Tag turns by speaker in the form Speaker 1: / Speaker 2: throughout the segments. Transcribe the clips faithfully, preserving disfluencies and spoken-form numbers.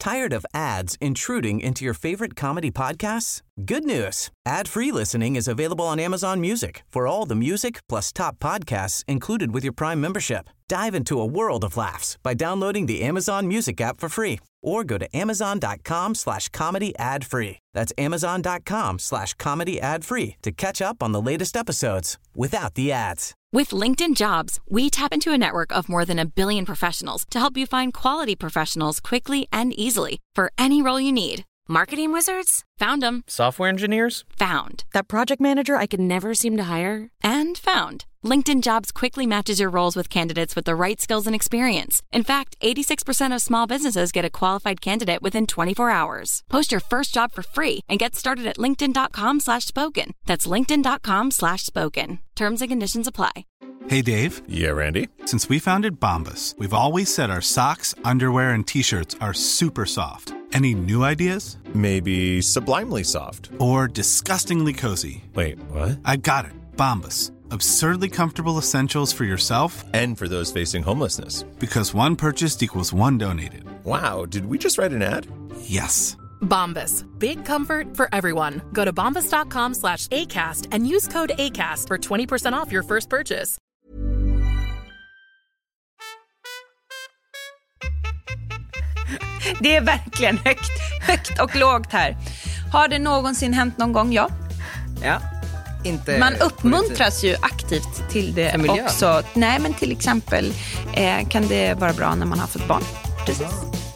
Speaker 1: Tired of ads intruding into your favorite comedy podcasts? Good news. Ad-free listening is available on Amazon Music for all the music plus top podcasts included with your Prime membership. Dive into a world of laughs by downloading the Amazon Music app for free or go to amazon.com slash comedy ad free. That's amazon.com slash comedy ad free to catch up on the latest episodes without the ads.
Speaker 2: With LinkedIn Jobs, we tap into a network of more than a billion professionals to help you find quality professionals quickly and easily for any role you need. Marketing wizards? Found them.
Speaker 3: Software engineers?
Speaker 2: Found. That project manager I could never seem to hire? And found. LinkedIn Jobs quickly matches your roles with candidates with the right skills and experience. In fact, eighty-six percent of small businesses get a qualified candidate within twenty-four hours. Post your first job for free and get started at linkedin.com slash spoken. That's linkedin.com slash spoken. Terms and conditions apply.
Speaker 4: Hey, Dave.
Speaker 3: Yeah, Randy.
Speaker 4: Since we founded Bombas, we've always said our socks, underwear, and T-shirts are super soft. Any new ideas?
Speaker 3: Maybe sublimely soft.
Speaker 4: Or disgustingly cozy.
Speaker 3: Wait, what?
Speaker 4: I got it. Bombas. Absurdly comfortable essentials for yourself
Speaker 3: and for those facing homelessness.
Speaker 4: Because one purchased equals one donated.
Speaker 3: Wow, did we just write an ad?
Speaker 4: Yes.
Speaker 5: Bombas. Big comfort for everyone. Go to bombas.com slash ACAST and use code ACAST for twenty percent off your first purchase.
Speaker 6: Det är verkligen högt, högt och lågt här. Har det någonsin hänt någon gång? Ja.
Speaker 7: Ja. Inte
Speaker 6: man uppmuntras ju aktivt till det också. Nej, men till exempel eh, kan det vara bra när man har fått barn. Precis.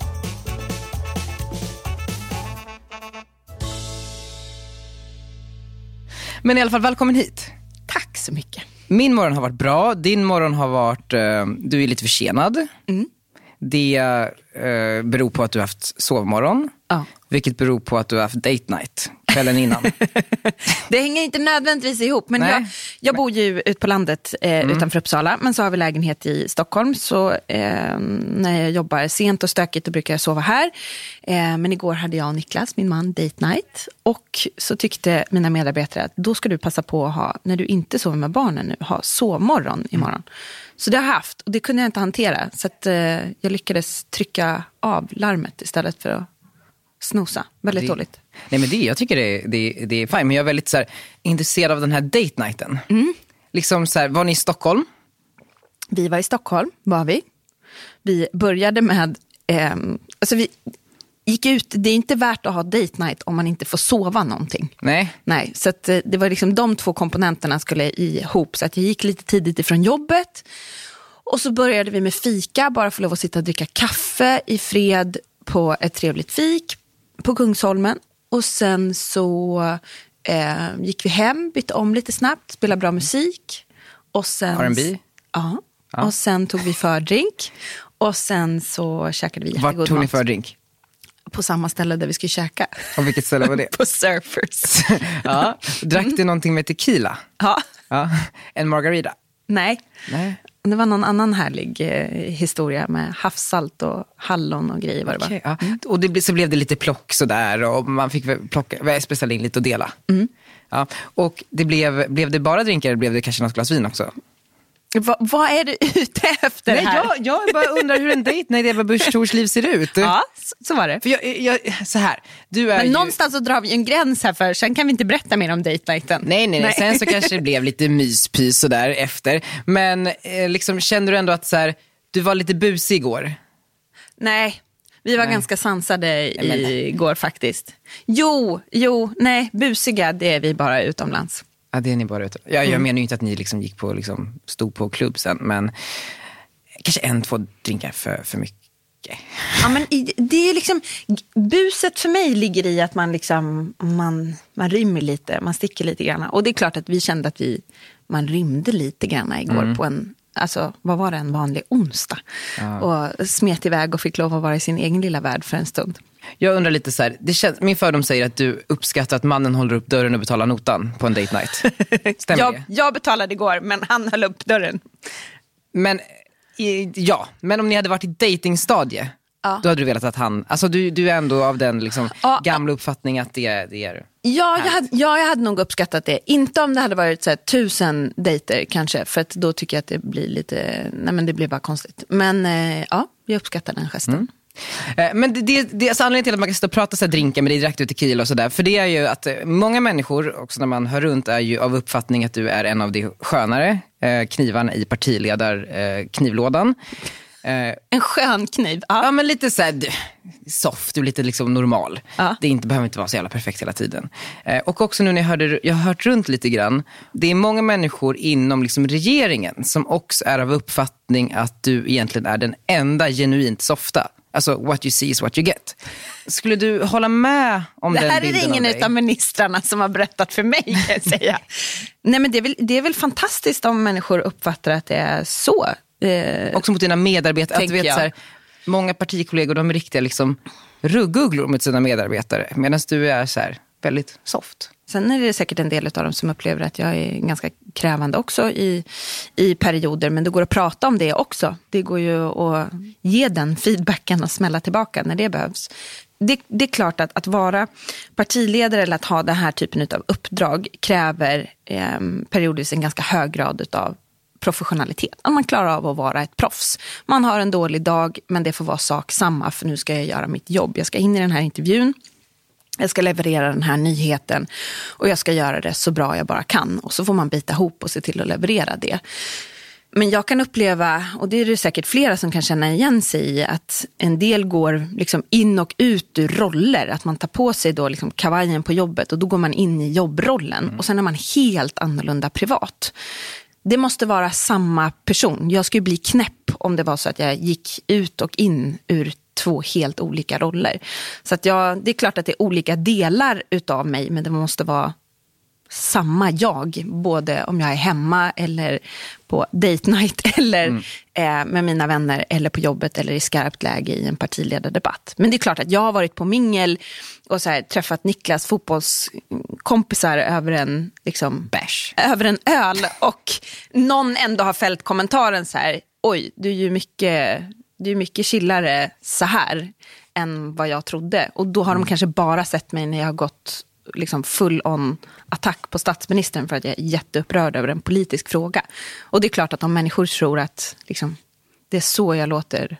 Speaker 7: Men i alla fall, välkommen hit.
Speaker 6: Tack så mycket.
Speaker 7: Min morgon har varit bra. Din morgon har varit... Eh, du är lite försenad.
Speaker 6: Mm.
Speaker 7: Det eh, beror på att du har haft sovmorgon.
Speaker 6: Ja.
Speaker 7: Vilket beror på att du har haft date night kvällen innan.
Speaker 6: Det hänger inte nödvändigtvis ihop. Men jag, jag bor ju ut på landet eh, mm. utanför Uppsala. Men så har vi lägenhet i Stockholm. Så eh, när jag jobbar sent och stökigt då brukar jag sova här. Eh, men igår hade jag och Niklas, min man, date night. Och så tyckte mina medarbetare att då ska du passa på att ha, när du inte sover med barnen nu, ha sovmorgon imorgon. Mm. Så det har jag haft och det kunde jag inte hantera. Så att eh, jag lyckades trycka av larmet istället för att snosa. Väldigt
Speaker 7: det,
Speaker 6: dåligt.
Speaker 7: Nej, men det, jag tycker det, det, det är fine. Men jag är väldigt så här, intresserad av den här date nighten.
Speaker 6: Mm.
Speaker 7: Liksom så här, var ni i Stockholm?
Speaker 6: Vi var i Stockholm, var vi. Vi började med... Eh, alltså vi gick ut... Det är inte värt att ha date night om man inte får sova någonting.
Speaker 7: Nej.
Speaker 6: Nej, så att det var liksom de två komponenterna skulle ihop. Så att jag gick lite tidigt ifrån jobbet. Och så började vi med fika. Bara för att lov att sitta och dricka kaffe i fred på ett trevligt fik på Kungsholmen. Och sen så eh, gick vi hem, bytte om lite snabbt, spelade bra musik. Och sen,
Speaker 7: R and B?
Speaker 6: Ja. ja. Och sen tog vi fördrink. Och sen så käkade vi jättegod mat.
Speaker 7: Vart tog ni fördrink?
Speaker 6: På samma ställe där vi skulle käka.
Speaker 7: Och vilket ställe var det?
Speaker 6: På Surfers.
Speaker 7: Ja. Drack du någonting med tequila?
Speaker 6: Ja.
Speaker 7: Ja. En margarita?
Speaker 6: Nej.
Speaker 7: Nej.
Speaker 6: Det var någon annan härlig eh, historia med havssalt och hallon och grejer. Var det
Speaker 7: okay,
Speaker 6: var.
Speaker 7: Ja. Mm. Och det, så blev det lite plock sådär och man fick plocka, beställa in lite och dela.
Speaker 6: Mm.
Speaker 7: Ja. Och det blev, blev det bara drinkar eller blev det kanske något glas vin också?
Speaker 6: Va, vad är du ute efter
Speaker 7: Nej,
Speaker 6: här?
Speaker 7: Jag, jag bara undrar hur en dejt när det var Busch Thors liv ser ut.
Speaker 6: Ja, så, så var det.
Speaker 7: För jag, jag, så här, du är
Speaker 6: Men
Speaker 7: ju...
Speaker 6: någonstans så drar vi en gräns här för, sen kan vi inte berätta mer om date nighten.
Speaker 7: Nej, nej, nej, nej. Sen så kanske det blev lite myspys och där efter. Men eh, liksom, kände du ändå att så här, du var lite busig igår?
Speaker 6: Nej, vi var nej. ganska sansade igår faktiskt. Jo, jo, nej, busiga det är vi bara utomlands.
Speaker 7: Ja, det är ni bara ute. Ja, jag mm. menar ju inte att ni liksom gick på, liksom, stod på klubb sen, men kanske en, två drinkar för, för mycket.
Speaker 6: Ja, men det är liksom, buset för mig ligger i att man liksom, man, man rymmer lite, man sticker lite grann. Och det är klart att vi kände att vi, man rymde lite grann igår mm. på en, alltså vad var det, en vanlig onsdag. Ja. Och smet iväg och fick lov att vara i sin egen lilla värld för en stund.
Speaker 7: Jag undrar lite så här, det känns, min fördom säger att du uppskattar att mannen håller upp dörren och betalar notan på en date night. Stämmer
Speaker 6: jag,
Speaker 7: det?
Speaker 6: Jag betalade igår, men han höll upp dörren.
Speaker 7: Men, ja, men om ni hade varit i datingstadie, ja. Då hade du velat att han, alltså du, du är ändå av den liksom ja, gamla uppfattning att det, det är
Speaker 6: ja jag, hade, ja, jag hade nog uppskattat det. Inte om det hade varit så här, tusen dejter kanske, för att då tycker jag att det blir lite, nej men det blir bara konstigt. Men eh, ja, jag uppskattar den gesten. Mm.
Speaker 7: Men det, det, det är alltså anledningen till att man kan stå och prata så här, drinka med dig direkt ut i Kiel och sådär. För det är ju att många människor, också när man hör runt, är ju av uppfattning att du är en av de skönare eh, knivarna i partiledar eh, knivlådan.
Speaker 6: Eh, en skön kniv.
Speaker 7: Ja, ja men lite så här soft och lite liksom normal.
Speaker 6: Ja.
Speaker 7: Det inte, behöver inte vara så jävla perfekt hela tiden. Eh, och också nu när jag hörde, jag har hört runt lite grann. Det är många människor inom liksom regeringen som också är av uppfattning att du egentligen är den enda genuint softa. Alltså, what you see is what you get. Skulle du hålla med om den bilden?
Speaker 6: Det här är ingen utav ministrarna som har berättat för mig, kan jag säga. Nej, men det är, väl, det är väl fantastiskt om människor uppfattar att det är så.
Speaker 7: Eh, också mot dina medarbetare. Att, vet, så här, många partikollegor, de är riktiga liksom ruggugglor mot sina medarbetare. Medan du är så här, väldigt soft.
Speaker 6: Sen är det säkert en del av dem som upplever att jag är ganska krävande också i, i perioder. Men det går att prata om det också. Det går ju att ge den feedbacken och smälla tillbaka när det behövs. Det, det är klart att, att vara partiledare eller att ha den här typen av uppdrag kräver eh, periodvis en ganska hög grad av professionalitet. Att man klarar av att vara ett proffs. Man har en dålig dag, men det får vara sak samma, för nu ska jag göra mitt jobb. Jag ska in i den här intervjun. Jag ska leverera den här nyheten och jag ska göra det så bra jag bara kan. Och så får man bita ihop och se till att leverera det. Men jag kan uppleva, och det är det säkert flera som kan känna igen sig i, att en del går liksom in och ut ur roller. Att man tar på sig då liksom kavajen på jobbet och då går man in i jobbrollen. Mm. Och sen är man helt annorlunda privat. Det måste vara samma person. Jag skulle bli knäpp om det var så att jag gick ut och in ur två helt olika roller. Så att jag, det är klart att det är olika delar utav mig, men det måste vara samma jag. Både om jag är hemma eller på date night eller mm. eh, med mina vänner eller på jobbet eller i skarpt läge i en partiledardebatt. Men det är klart att jag har varit på mingel och så här, träffat Niklas fotbollskompisar över en liksom,
Speaker 7: bash.
Speaker 6: Över en öl och någon ändå har fällt kommentaren så här: oj, du är ju mycket, du är mycket chillare så här än vad jag trodde. Och då har mm. de kanske bara sett mig när jag har gått liksom full on attack på statsministern för att jag är jätteupprörd över en politisk fråga. Och det är klart att om människor tror att liksom, det är så jag låter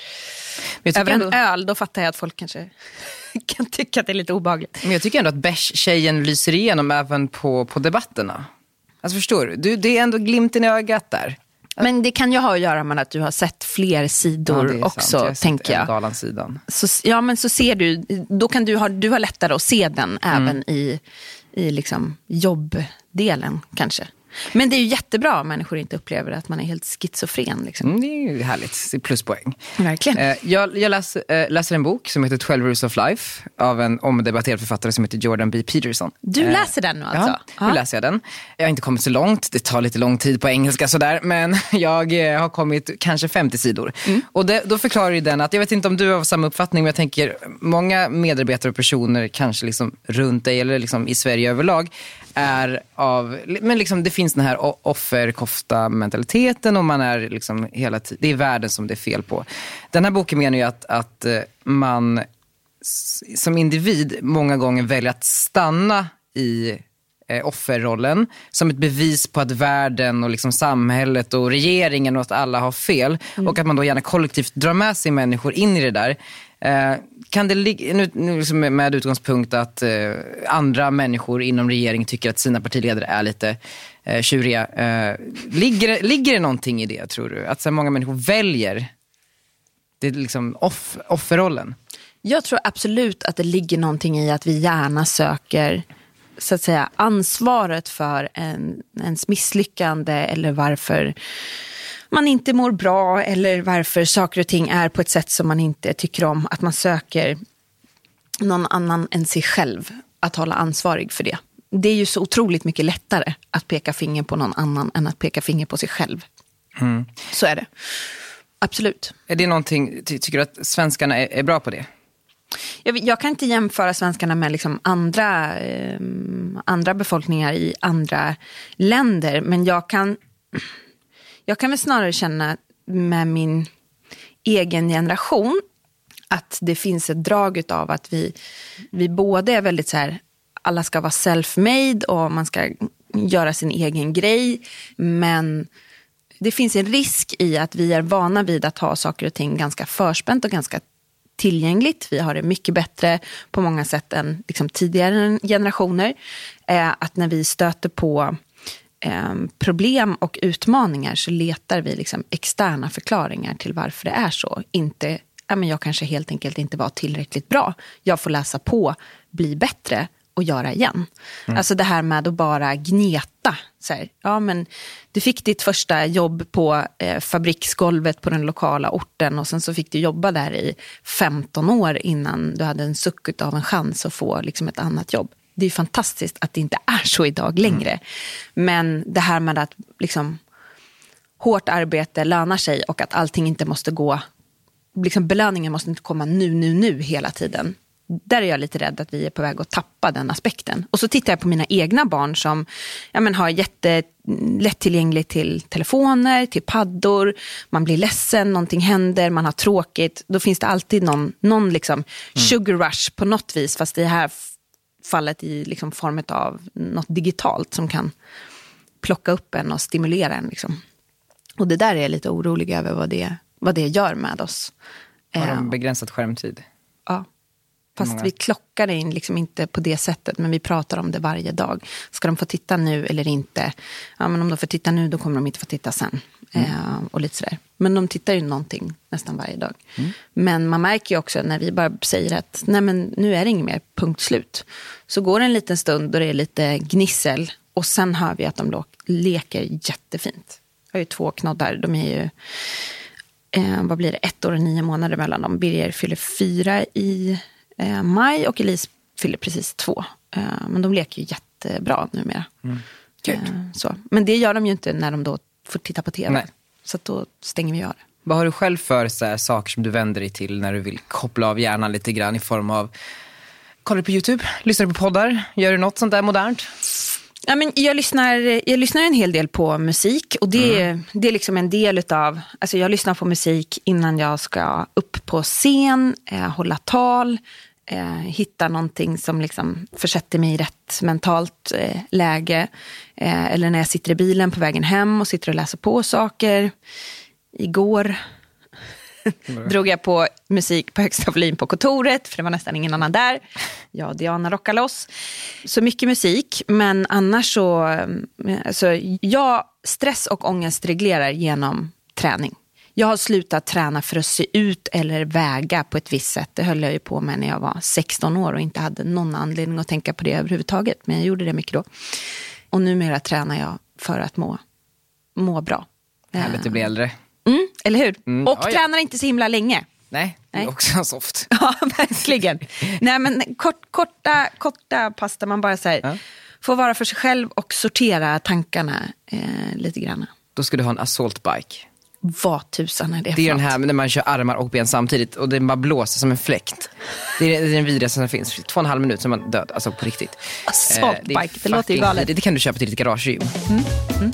Speaker 6: jag över en ändå... öl, då fattar jag att folk kanske kan tycka att det är lite obehagligt.
Speaker 7: Men jag tycker ändå att Besh-tjejen lyser igenom även på, på debatterna. Alltså förstår du? du? Det är ändå glimten i ögat där.
Speaker 6: Men det kan ju ha att göra med att du har sett fler sidor ja, också, jag tänker jag.
Speaker 7: Galansidan.
Speaker 6: Så, ja, men så ser du, då kan du ha, du har lättare att se den mm. även i, i liksom jobbdelen kanske. Men det är ju jättebra om människor inte upplever att man är helt schizofren. Liksom.
Speaker 7: Mm, det är ju härligt, det är pluspoäng.
Speaker 6: Verkligen.
Speaker 7: Eh, jag jag läs, eh, läser en bok som heter twelve Rules of Life av en omdebatterad författare som heter Jordan B. Peterson.
Speaker 6: Du eh, läser den nu alltså?
Speaker 7: Ja, nu läser jag den. Jag har inte kommit så långt, det tar lite lång tid på engelska sådär, men jag eh, har kommit kanske femtio sidor. Mm. Och det, då förklarar ju den att, jag vet inte om du har samma uppfattning, men jag tänker många medarbetare och personer kanske liksom runt dig eller liksom i Sverige överlag är av, men liksom det finns den här offerkofta-mentaliteten och man är liksom hela tiden, det är världen som det är fel på. Den här boken menar ju att, att man som individ många gånger väljer att stanna i eh, offerrollen som ett bevis på att världen och liksom samhället och regeringen och att alla har fel mm. och att man då gärna kollektivt drar med sig människor in i det där. Eh, kan det ligga, nu, nu liksom med utgångspunkt att eh, andra människor inom regeringen tycker att sina partiledare är lite eh, tjuriga. Eh, ligger, ligger det någonting i det, tror du? Att så många människor väljer det är liksom off, offerrollen?
Speaker 6: Jag tror absolut att det ligger någonting i att vi gärna söker så att säga ansvaret för en, ens misslyckande eller varför man inte mår bra eller varför saker och ting är på ett sätt som man inte tycker om. Att man söker någon annan än sig själv att hålla ansvarig för det. Det är ju så otroligt mycket lättare att peka finger på någon annan än att peka finger på sig själv. Mm. Så är det. Absolut.
Speaker 7: Är det någonting, ty- tycker du att svenskarna är, är bra på det?
Speaker 6: Jag, jag kan inte jämföra svenskarna med liksom andra, eh, andra befolkningar i andra länder. Men jag kan... Jag kan väl snarare känna med min egen generation att det finns ett drag av att vi, vi både är väldigt så här, alla ska vara self-made och man ska göra sin egen grej. Men det finns en risk i att vi är vana vid att ha saker och ting ganska förspänt och ganska tillgängligt. Vi har det mycket bättre på många sätt än liksom, tidigare generationer. Eh, att när vi stöter på eh, problem och utmaningar så letar vi liksom, externa förklaringar till varför det är så. Inte, ja, men jag kanske helt enkelt inte var tillräckligt bra. Jag får läsa på, bli bättre och göra igen. Mm. Alltså det här med att bara gneta. Så här, ja, men du fick ditt första jobb på eh, fabriksgolvet på den lokala orten och sen så fick du jobba där i femton år innan du hade en suck av en chans att få liksom, ett annat jobb. Det är fantastiskt att det inte är så idag längre. Mm. Men det här med att liksom, hårt arbete lönar sig och att allting inte måste gå, liksom, belöningen måste inte komma nu, nu, nu hela tiden. Där är jag lite rädd att vi är på väg att tappa den aspekten. Och så tittar jag på mina egna barn som ja, men har jättelättillgängligt till telefoner, till paddor. Man blir ledsen, någonting händer, man har tråkigt. Då finns det alltid någon, någon liksom mm. sugar rush på något vis. Fast i det här fallet i liksom form av något digitalt som kan plocka upp en och stimulera en. Liksom. Och det där är jag lite orolig över vad det, vad det gör med oss.
Speaker 7: Har de begränsat skärmtid?
Speaker 6: Ja. Fast vi klockar det in liksom inte på det sättet, men vi pratar om det varje dag. Ska de få titta nu eller inte? Ja, men om de får titta nu, då kommer de inte få titta sen. Mm. Eh, och lite sådär. Men de tittar ju någonting nästan varje dag. Mm. Men man märker ju också när vi bara säger att nej, men nu är det inget mer, punkt slut. Så går det en liten stund och det är lite gnissel. Och sen hör vi att de lo- leker jättefint. Jag har ju två knoddar, de är ju... Eh, vad blir det? Ett år och nio månader mellan dem. Birger fyller fyra i... Eh, maj och Elise fyller precis två. Eh, men de leker ju jättebra numera. Mm. Eh, så. Men det gör de ju inte när de då får titta på tv. Nej. Så att då stänger vi av det.
Speaker 7: Vad har du själv för så här, saker som du vänder dig till när du vill koppla av hjärnan lite grann i form av kollar på YouTube, lyssnar på poddar, gör du något sånt där modernt?
Speaker 6: Ja, men jag, lyssnar, jag lyssnar en hel del på musik och det, mm. det är liksom en del utav, alltså jag lyssnar på musik innan jag ska upp på scen, eh, hålla tal, eh, hitta någonting som liksom försätter mig i rätt mentalt eh, läge. Eh, eller när jag sitter i bilen på vägen hem och sitter och läser på saker. Igår mm. drog jag på musik på högsta volym på kontoret, för det var nästan ingen annan där. Jag och Diana rockar loss. Så mycket musik, men annars så... Alltså, jag stress- och ångest reglerar genom träning. Jag har slutat träna för att se ut eller väga på ett visst sätt. Det höll jag ju på med när jag var sexton år och inte hade någon anledning att tänka på det överhuvudtaget. Men jag gjorde det mycket då. Och numera tränar jag för att må, må bra.
Speaker 7: Härligt att bli äldre.
Speaker 6: Mm, eller hur?
Speaker 7: Mm,
Speaker 6: och
Speaker 7: ja,
Speaker 6: tränar inte så himla länge.
Speaker 7: Nej, det är Nej. också soft.
Speaker 6: Ja, verkligen. Nej, men kort, korta, korta pass där man bara säger ja. får vara för sig själv och sortera tankarna eh, lite grann.
Speaker 7: Då ska du ha en assault bike.
Speaker 6: Vad tusan är det?
Speaker 7: Det är den här när man kör armar och ben samtidigt och det bara blåser som en fläkt. Det är, det är den vidrigaste som finns. Två och en halv minut som man död, alltså på riktigt.
Speaker 6: Assault eh, bike, det, det låter ju galet.
Speaker 7: Det, det kan du köpa till ditt garagegym. Mm. Mm.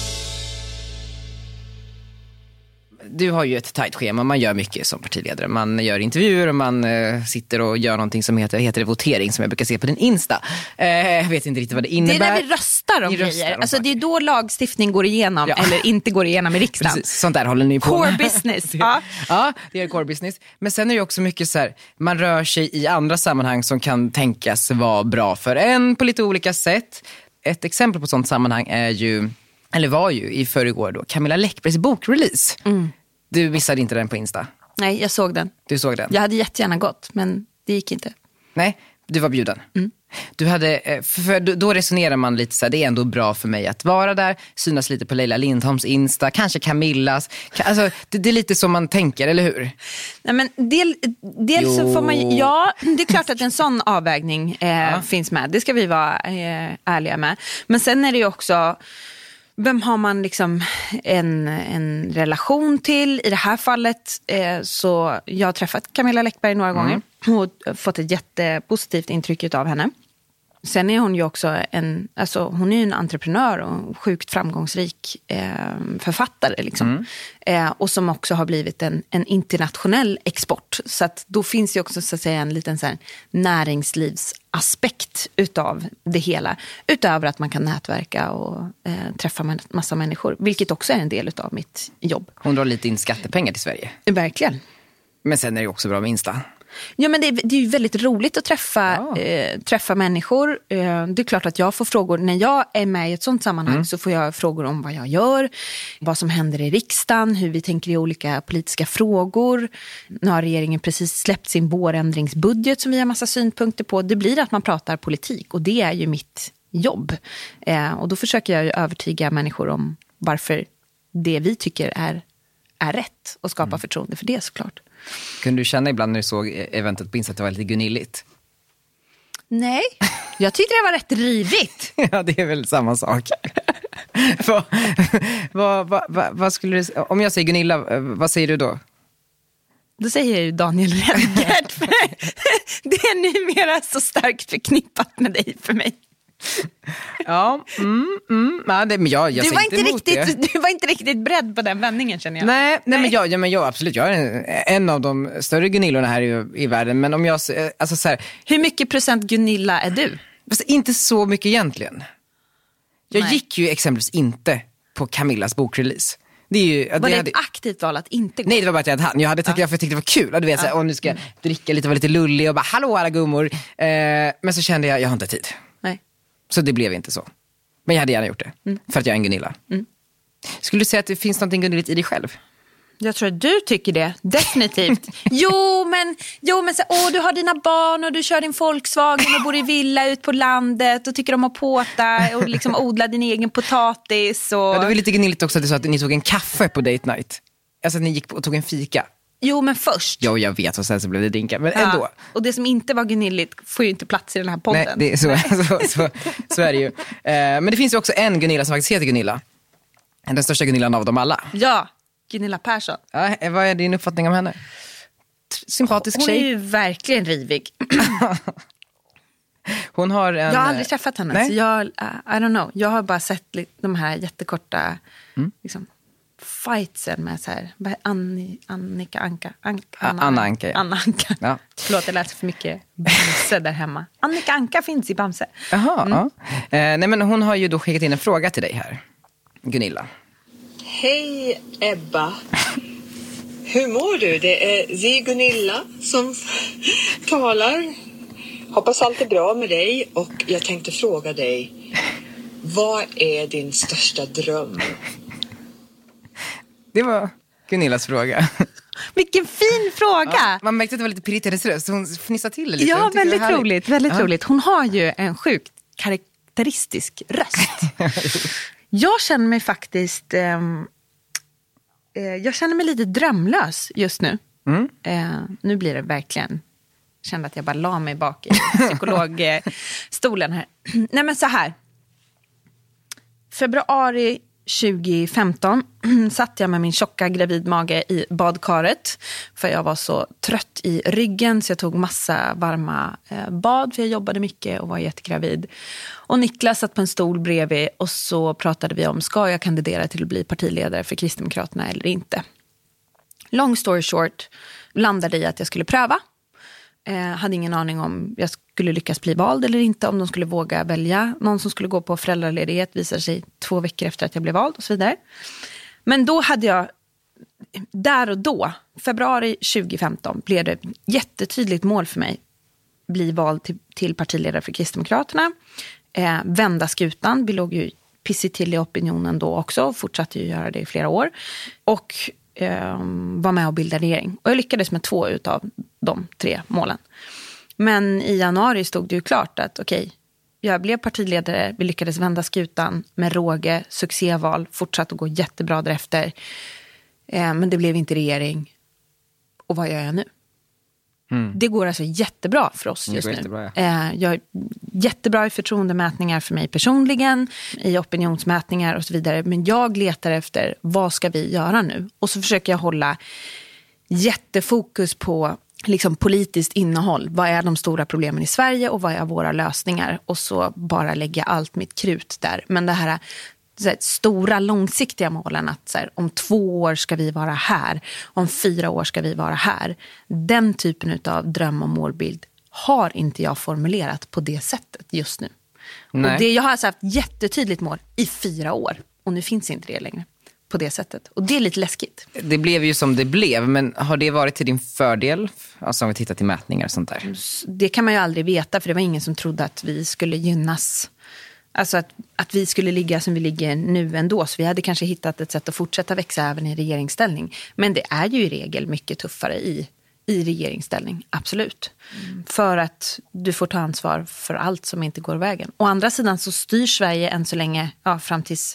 Speaker 7: Du har ju ett tajt schema, man gör mycket som partiledare. Man gör intervjuer och man eh, sitter och gör någonting som heter, heter det votering, som jag brukar se på din Insta. Eh, jag vet inte riktigt vad det innebär.
Speaker 6: Det är när vi röstar om grejer. Alltså det är då lagstiftning går igenom ja. eller inte går igenom i riksdagen.
Speaker 7: Precis, sånt där håller ni på
Speaker 6: core
Speaker 7: med.
Speaker 6: business.
Speaker 7: ja. ja, det är core business. Men sen är det också mycket så här, man rör sig i andra sammanhang som kan tänkas vara bra för en på lite olika sätt. Ett exempel på sånt sammanhang är ju, eller var ju i förrgår då, Camilla Läckbergs bokrelease. Mm. Du missade inte den på Insta?
Speaker 6: Nej, jag såg den.
Speaker 7: Du såg den?
Speaker 6: Jag hade jättegärna gått, men det gick inte.
Speaker 7: Nej, du var bjuden. Mm. Du hade, för då resonerar man lite så här, det är ändå bra för mig att vara där, synas lite på Leila Lindholms Insta, kanske Camillas. Alltså, det, det är lite som man tänker, eller hur?
Speaker 6: Nej, men del, dels så får man, ja, det är klart att en sån avvägning eh, ja. finns med. Det ska vi vara eh, ärliga med. Men sen är det ju också... Vem har man liksom en, en relation till? I det här fallet eh, så jag har träffat Camilla Läckberg några mm. gånger och fått ett jättepositivt intryck av henne. Sen är hon ju också en, alltså hon är ju en entreprenör och sjukt framgångsrik eh, författare liksom. Mm. Eh, och som också har blivit en, en internationell export. Så att då finns ju också så att säga en liten så här näringslivsaspekt utav det hela. Utöver att man kan nätverka och eh, träffa en massa människor. Vilket också är en del utav mitt jobb.
Speaker 7: Hon drar lite in skattepengar till Sverige.
Speaker 6: Verkligen.
Speaker 7: Men sen är det också bra med Insta.
Speaker 6: Ja, men det är, det är ju väldigt roligt att träffa,
Speaker 7: Ja.
Speaker 6: eh, träffa människor. Eh, det är klart att jag får frågor. När jag är med i ett sånt sammanhang mm. så får jag frågor om vad jag gör, vad som händer i riksdagen, hur vi tänker i olika politiska frågor. Nu har regeringen precis släppt sin vårändringsbudget som vi har massa synpunkter på. Det blir att man pratar politik och det är ju mitt jobb. Eh, och då försöker jag ju övertyga människor om varför det vi tycker är, är rätt och skapa mm. förtroende för det såklart.
Speaker 7: Kunde du känna ibland när du såg eventet på Insta att det var lite gunilligt?
Speaker 6: Nej, jag tyckte det var rätt rivigt.
Speaker 7: Ja, det är väl samma sak. vad, vad, vad, vad, vad skulle du, om jag säger Gunilla, vad säger du då?
Speaker 6: Då säger jag ju Daniel Redgert. Det är numera så starkt förknippat med dig för mig.
Speaker 7: Ja, mm, mm. ja det, men jag, jag
Speaker 6: du, var
Speaker 7: inte
Speaker 6: inte
Speaker 7: emot
Speaker 6: riktigt,
Speaker 7: det.
Speaker 6: du var inte riktigt beredd på den vändningen, känner jag.
Speaker 7: Nej, nej,
Speaker 6: nej.
Speaker 7: men jag, ja, men jag absolut, jag är en, en av de större Gunillorna här i, i världen. Men om jag, alltså så här,
Speaker 6: hur mycket procent Gunilla är du?
Speaker 7: Fast inte så mycket egentligen. Jag
Speaker 6: nej.
Speaker 7: gick ju exempelvis inte på Camillas bokrelease. Det är ju,
Speaker 6: var
Speaker 7: det
Speaker 6: det
Speaker 7: hade,
Speaker 6: ett aktivt val att inte gå?
Speaker 7: Nej, det var bara att jag hade hand. Jag hade tackat ja. för jag tyckte det var kul. Du vet, ja. så, och nu ska jag dricka lite, vara lite lullig och bara, hallå alla gummor. Eh, men så kände jag, jag har inte tid.
Speaker 6: Nej.
Speaker 7: Så det blev inte så. Men jag hade gärna gjort det. Mm. För att jag är en Gunilla. Mm. Skulle du säga att det finns något Gunilligt i dig själv?
Speaker 6: Jag tror att du tycker det, definitivt. jo, men, jo, men så, åh, du har dina barn och du kör din Volkswagen och bor i villa ut på landet och tycker om att påta och liksom odla din egen potatis. Och...
Speaker 7: Ja, det var lite Gunilligt också att du sa att ni tog en kaffe på date night. Alltså att ni gick på och tog en fika.
Speaker 6: Jo, men först.
Speaker 7: Jo, jag vet, och sen så blev det drinkar, men
Speaker 6: ja,
Speaker 7: ändå.
Speaker 6: Och det som inte var Gunilligt får ju inte plats i den här podden.
Speaker 7: Nej, det är så, så, så, så är det ju. Eh, men det finns ju också en Gunilla som faktiskt heter Gunilla. Den största Gunillan av dem alla.
Speaker 6: Ja, Gunilla Persson.
Speaker 7: Ja, vad är din uppfattning om henne? Sympatisk
Speaker 6: hon
Speaker 7: tjej.
Speaker 6: Hon är ju verkligen rivig.
Speaker 7: Hon har en...
Speaker 6: Jag har aldrig träffat henne. Nej. Så jag, uh, I don't know. Jag har bara sett de här jättekorta mm. liksom, fightsen med så här, Anni, Annika Anka. An, Anna,
Speaker 7: Anna Anka. Ja.
Speaker 6: Anna Anka.
Speaker 7: Ja.
Speaker 6: Förlåt, jag läser för mycket Bamse där hemma. Annika Anka finns i Bamse.
Speaker 7: Jaha,
Speaker 6: mm.
Speaker 7: ja. Eh, nej, men hon har ju då skickat in en fråga till dig här. Gunilla.
Speaker 8: Hej Ebba. Hur mår du? Det är Zi Gunilla som talar. Hoppas allt är bra med dig och jag tänkte fråga dig, vad är din största dröm?
Speaker 7: Det var Gunillas fråga.
Speaker 6: Vilken fin fråga!
Speaker 7: Ja, man märkte att det var lite pirrigt i hennes röst, så hon fnissade till lite.
Speaker 6: Ja, väldigt roligt, väldigt
Speaker 7: ja.
Speaker 6: roligt. Hon har ju en sjukt karaktäristisk röst. Jag känner mig faktiskt um, eh, jag känner mig lite drömlös just nu. Mm. Eh, nu blir det verkligen, kände att jag bara la mig bak i psykologstolen här. Nej, men så här. Februari tjugo femton satt jag med min tjocka gravidmage i badkaret för jag var så trött i ryggen så jag tog massa varma eh, bad för jag jobbade mycket och var jättegravid. Och Niklas satt på en stol bredvid och så pratade vi om, ska jag kandidera till att bli partiledare för Kristdemokraterna eller inte? Long story short, landade i att jag skulle pröva. Eh, hade ingen aning om jag skulle lyckas bli vald eller inte, om de skulle våga välja någon som skulle gå på föräldraledighet, visade sig två veckor efter att jag blev vald och så vidare. Men då hade jag, där och då, februari tjugo femton, blev det ett jättetydligt mål för mig. Bli vald till, till partiledare för Kristdemokraterna, eh, vända skutan, vi låg ju pissigt till i opinionen då också och fortsatte ju göra det i flera år. Och Um, var med och bilda regering. Och jag lyckades med två utav de tre målen. Men i januari stod det ju klart att okej, okay, jag blev partiledare, vi lyckades vända skutan med råge, succéval, fortsatt att gå jättebra därefter. Uh, men det blev inte regering. Och vad gör jag nu? Mm. Det går alltså jättebra för oss just nu.
Speaker 7: Jättebra, ja.
Speaker 6: uh, jag är jättebra i förtroendemätningar för mig personligen, i opinionsmätningar och så vidare. Men jag letar efter, vad ska vi göra nu? Och så försöker jag hålla jättefokus på liksom politiskt innehåll. Vad är de stora problemen i Sverige och vad är våra lösningar? Och så bara lägga allt mitt krut där. Men det här, så här stora långsiktiga målen att så här, om två år ska vi vara här, om fyra år ska vi vara här. Den typen av dröm och målbild har inte jag formulerat på det sättet just nu. Och det, jag har alltså haft jättetydligt mål i fyra år och nu finns inte det längre. på det sättet. Och det är lite läskigt.
Speaker 7: Det blev ju som det blev, men har det varit till din fördel? Alltså om vi tittar till mätningar och sånt där.
Speaker 6: Det kan man ju aldrig veta, för det var ingen som trodde att vi skulle gynnas. Alltså att, att vi skulle ligga som vi ligger nu ändå. Så vi hade kanske hittat ett sätt att fortsätta växa även i regeringsställning. Men det är ju i regel mycket tuffare i, i regeringsställning, absolut. Mm. För att du får ta ansvar för allt som inte går vägen. Å andra sidan så styr Sverige än så länge, ja, fram tills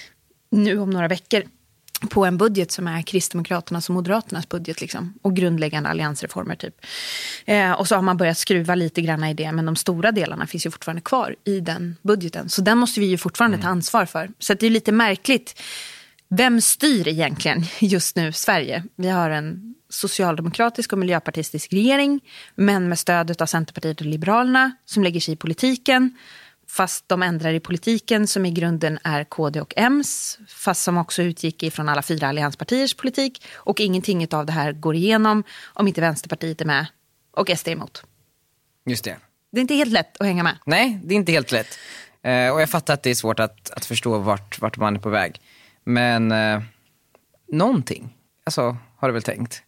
Speaker 6: nu om några veckor, på en budget som är Kristdemokraternas och Moderaternas budget liksom, och grundläggande alliansreformer typ. Eh, och så har man börjat skruva lite grann i det, men de stora delarna finns ju fortfarande kvar i den budgeten. Så den måste vi ju fortfarande mm. ta ansvar för. Så att det är lite märkligt. Vem styr egentligen just nu Sverige? Vi har en socialdemokratisk och miljöpartistisk regering, men med stöd av Centerpartiet och Liberalerna som lägger sig i politiken. Fast de ändrar i politiken som i grunden är K D och M's, fast som också utgick ifrån alla fyra allianspartiers politik. Och ingenting av det här går igenom om inte Vänsterpartiet är med och S D är emot.
Speaker 7: Just det.
Speaker 6: Det är inte helt lätt att hänga med.
Speaker 7: Nej, det är inte helt lätt. Eh, och jag fattar att det är svårt att, att förstå vart, vart man är på väg. Men eh, någonting, alltså har du väl tänkt?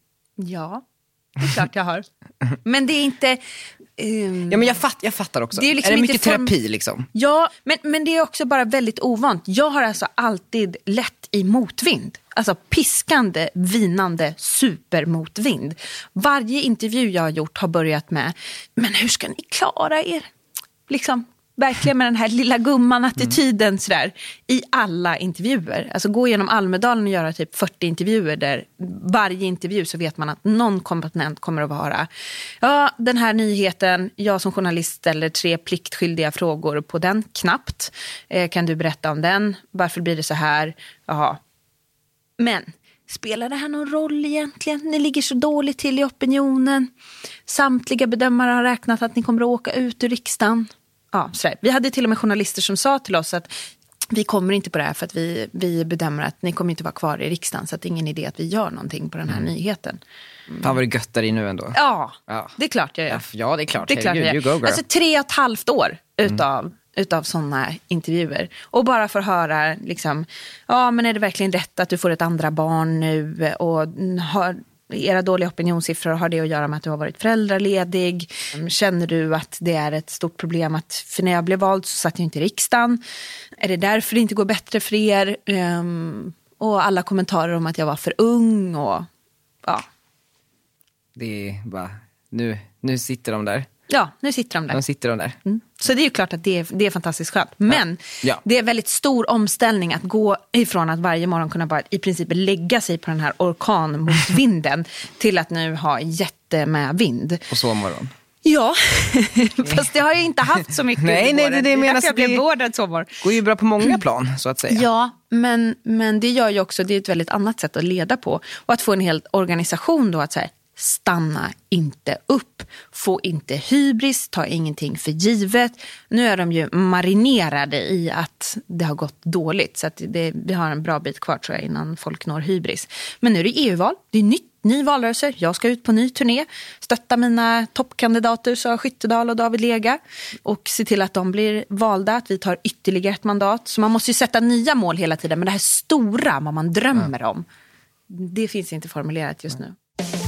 Speaker 6: Ja, det är klart jag har. Men det är inte... Um,
Speaker 7: ja, men jag, fatt, jag fattar också.
Speaker 6: Det är, liksom
Speaker 7: är det mycket
Speaker 6: form...
Speaker 7: terapi liksom?
Speaker 6: Ja, men, men det är också bara väldigt ovant. Jag har alltså alltid lätt i motvind. Alltså piskande, vinande, supermotvind. Varje intervju jag har gjort har börjat med, men hur ska ni klara er? Liksom... Verkligen med den här lilla gumman-attityden mm. sådär, i alla intervjuer. Alltså gå igenom Almedalen och göra typ fyrtio intervjuer där varje intervju så vet man att någon komponent kommer att vara ja, den här nyheten, jag som journalist ställer tre pliktskyldiga frågor på den, knappt. Eh, kan du berätta om den? Varför blir det så här? Jaha. Men spelar det här någon roll egentligen? Ni ligger så dåligt till i opinionen. Samtliga bedömare har räknat att ni kommer att åka ut ur riksdagen. Ja, sådär. Vi hade till och med journalister som sa till oss att vi kommer inte på det här för att vi, vi bedömer att ni kommer inte vara kvar i riksdagen, så att det är ingen idé att vi gör någonting på den här mm. nyheten.
Speaker 7: Mm. Fan vad du göttar i nu ändå.
Speaker 6: Ja,
Speaker 7: ja,
Speaker 6: det är klart jag gör.
Speaker 7: Ja, det är klart.
Speaker 6: Det är klart jag
Speaker 7: you, you go,
Speaker 6: alltså tre och ett halvt år utav, mm. utav sådana intervjuer. Och bara för att höra liksom, ja men är det verkligen rätt att du får ett andra barn nu och har... Era dåliga opinionssiffror, har det att göra med att du har varit föräldraledig? Känner du att det är ett stort problem att för när jag blev vald så satt jag inte i riksdagen? Är det därför det inte går bättre för er? Um, och alla kommentarer om att jag var för ung och ja.
Speaker 7: Det är bara, nu, nu sitter de där.
Speaker 6: Ja, nu sitter de där.
Speaker 7: De sitter de där.
Speaker 6: Mm. Så det är ju klart att det är, det är fantastiskt skönt. Men
Speaker 7: ja. Ja.
Speaker 6: det är väldigt stor omställning att gå ifrån att varje morgon kunna bara i princip lägga sig på den här orkan mot vinden till att nu ha jättemed vind.
Speaker 7: Och sovmorgon.
Speaker 6: Ja, fast det har jag inte haft så mycket.
Speaker 7: Nej, nej, det, det, det menas
Speaker 6: jag blev vårdad sovmorgon.
Speaker 7: Går ju bra på många plan, så att säga.
Speaker 6: Ja, men, men det gör ju också, det är ett väldigt annat sätt att leda på. Och att få en hel organisation då att säga, stanna inte upp, få inte hybris, ta ingenting för givet. Nu är de ju marinerade i att det har gått dåligt, så att det, vi har en bra bit kvar tror jag innan folk når hybris. Men nu är det E U-val, det är nytt, ny valrörelse, jag ska ut på ny turné, stötta mina toppkandidater Sara Skyttedal och David Lega och se till att de blir valda, att vi tar ytterligare ett mandat. Så man måste ju sätta nya mål hela tiden, men det här stora, vad man drömmer ja. om, det finns inte formulerat just nu.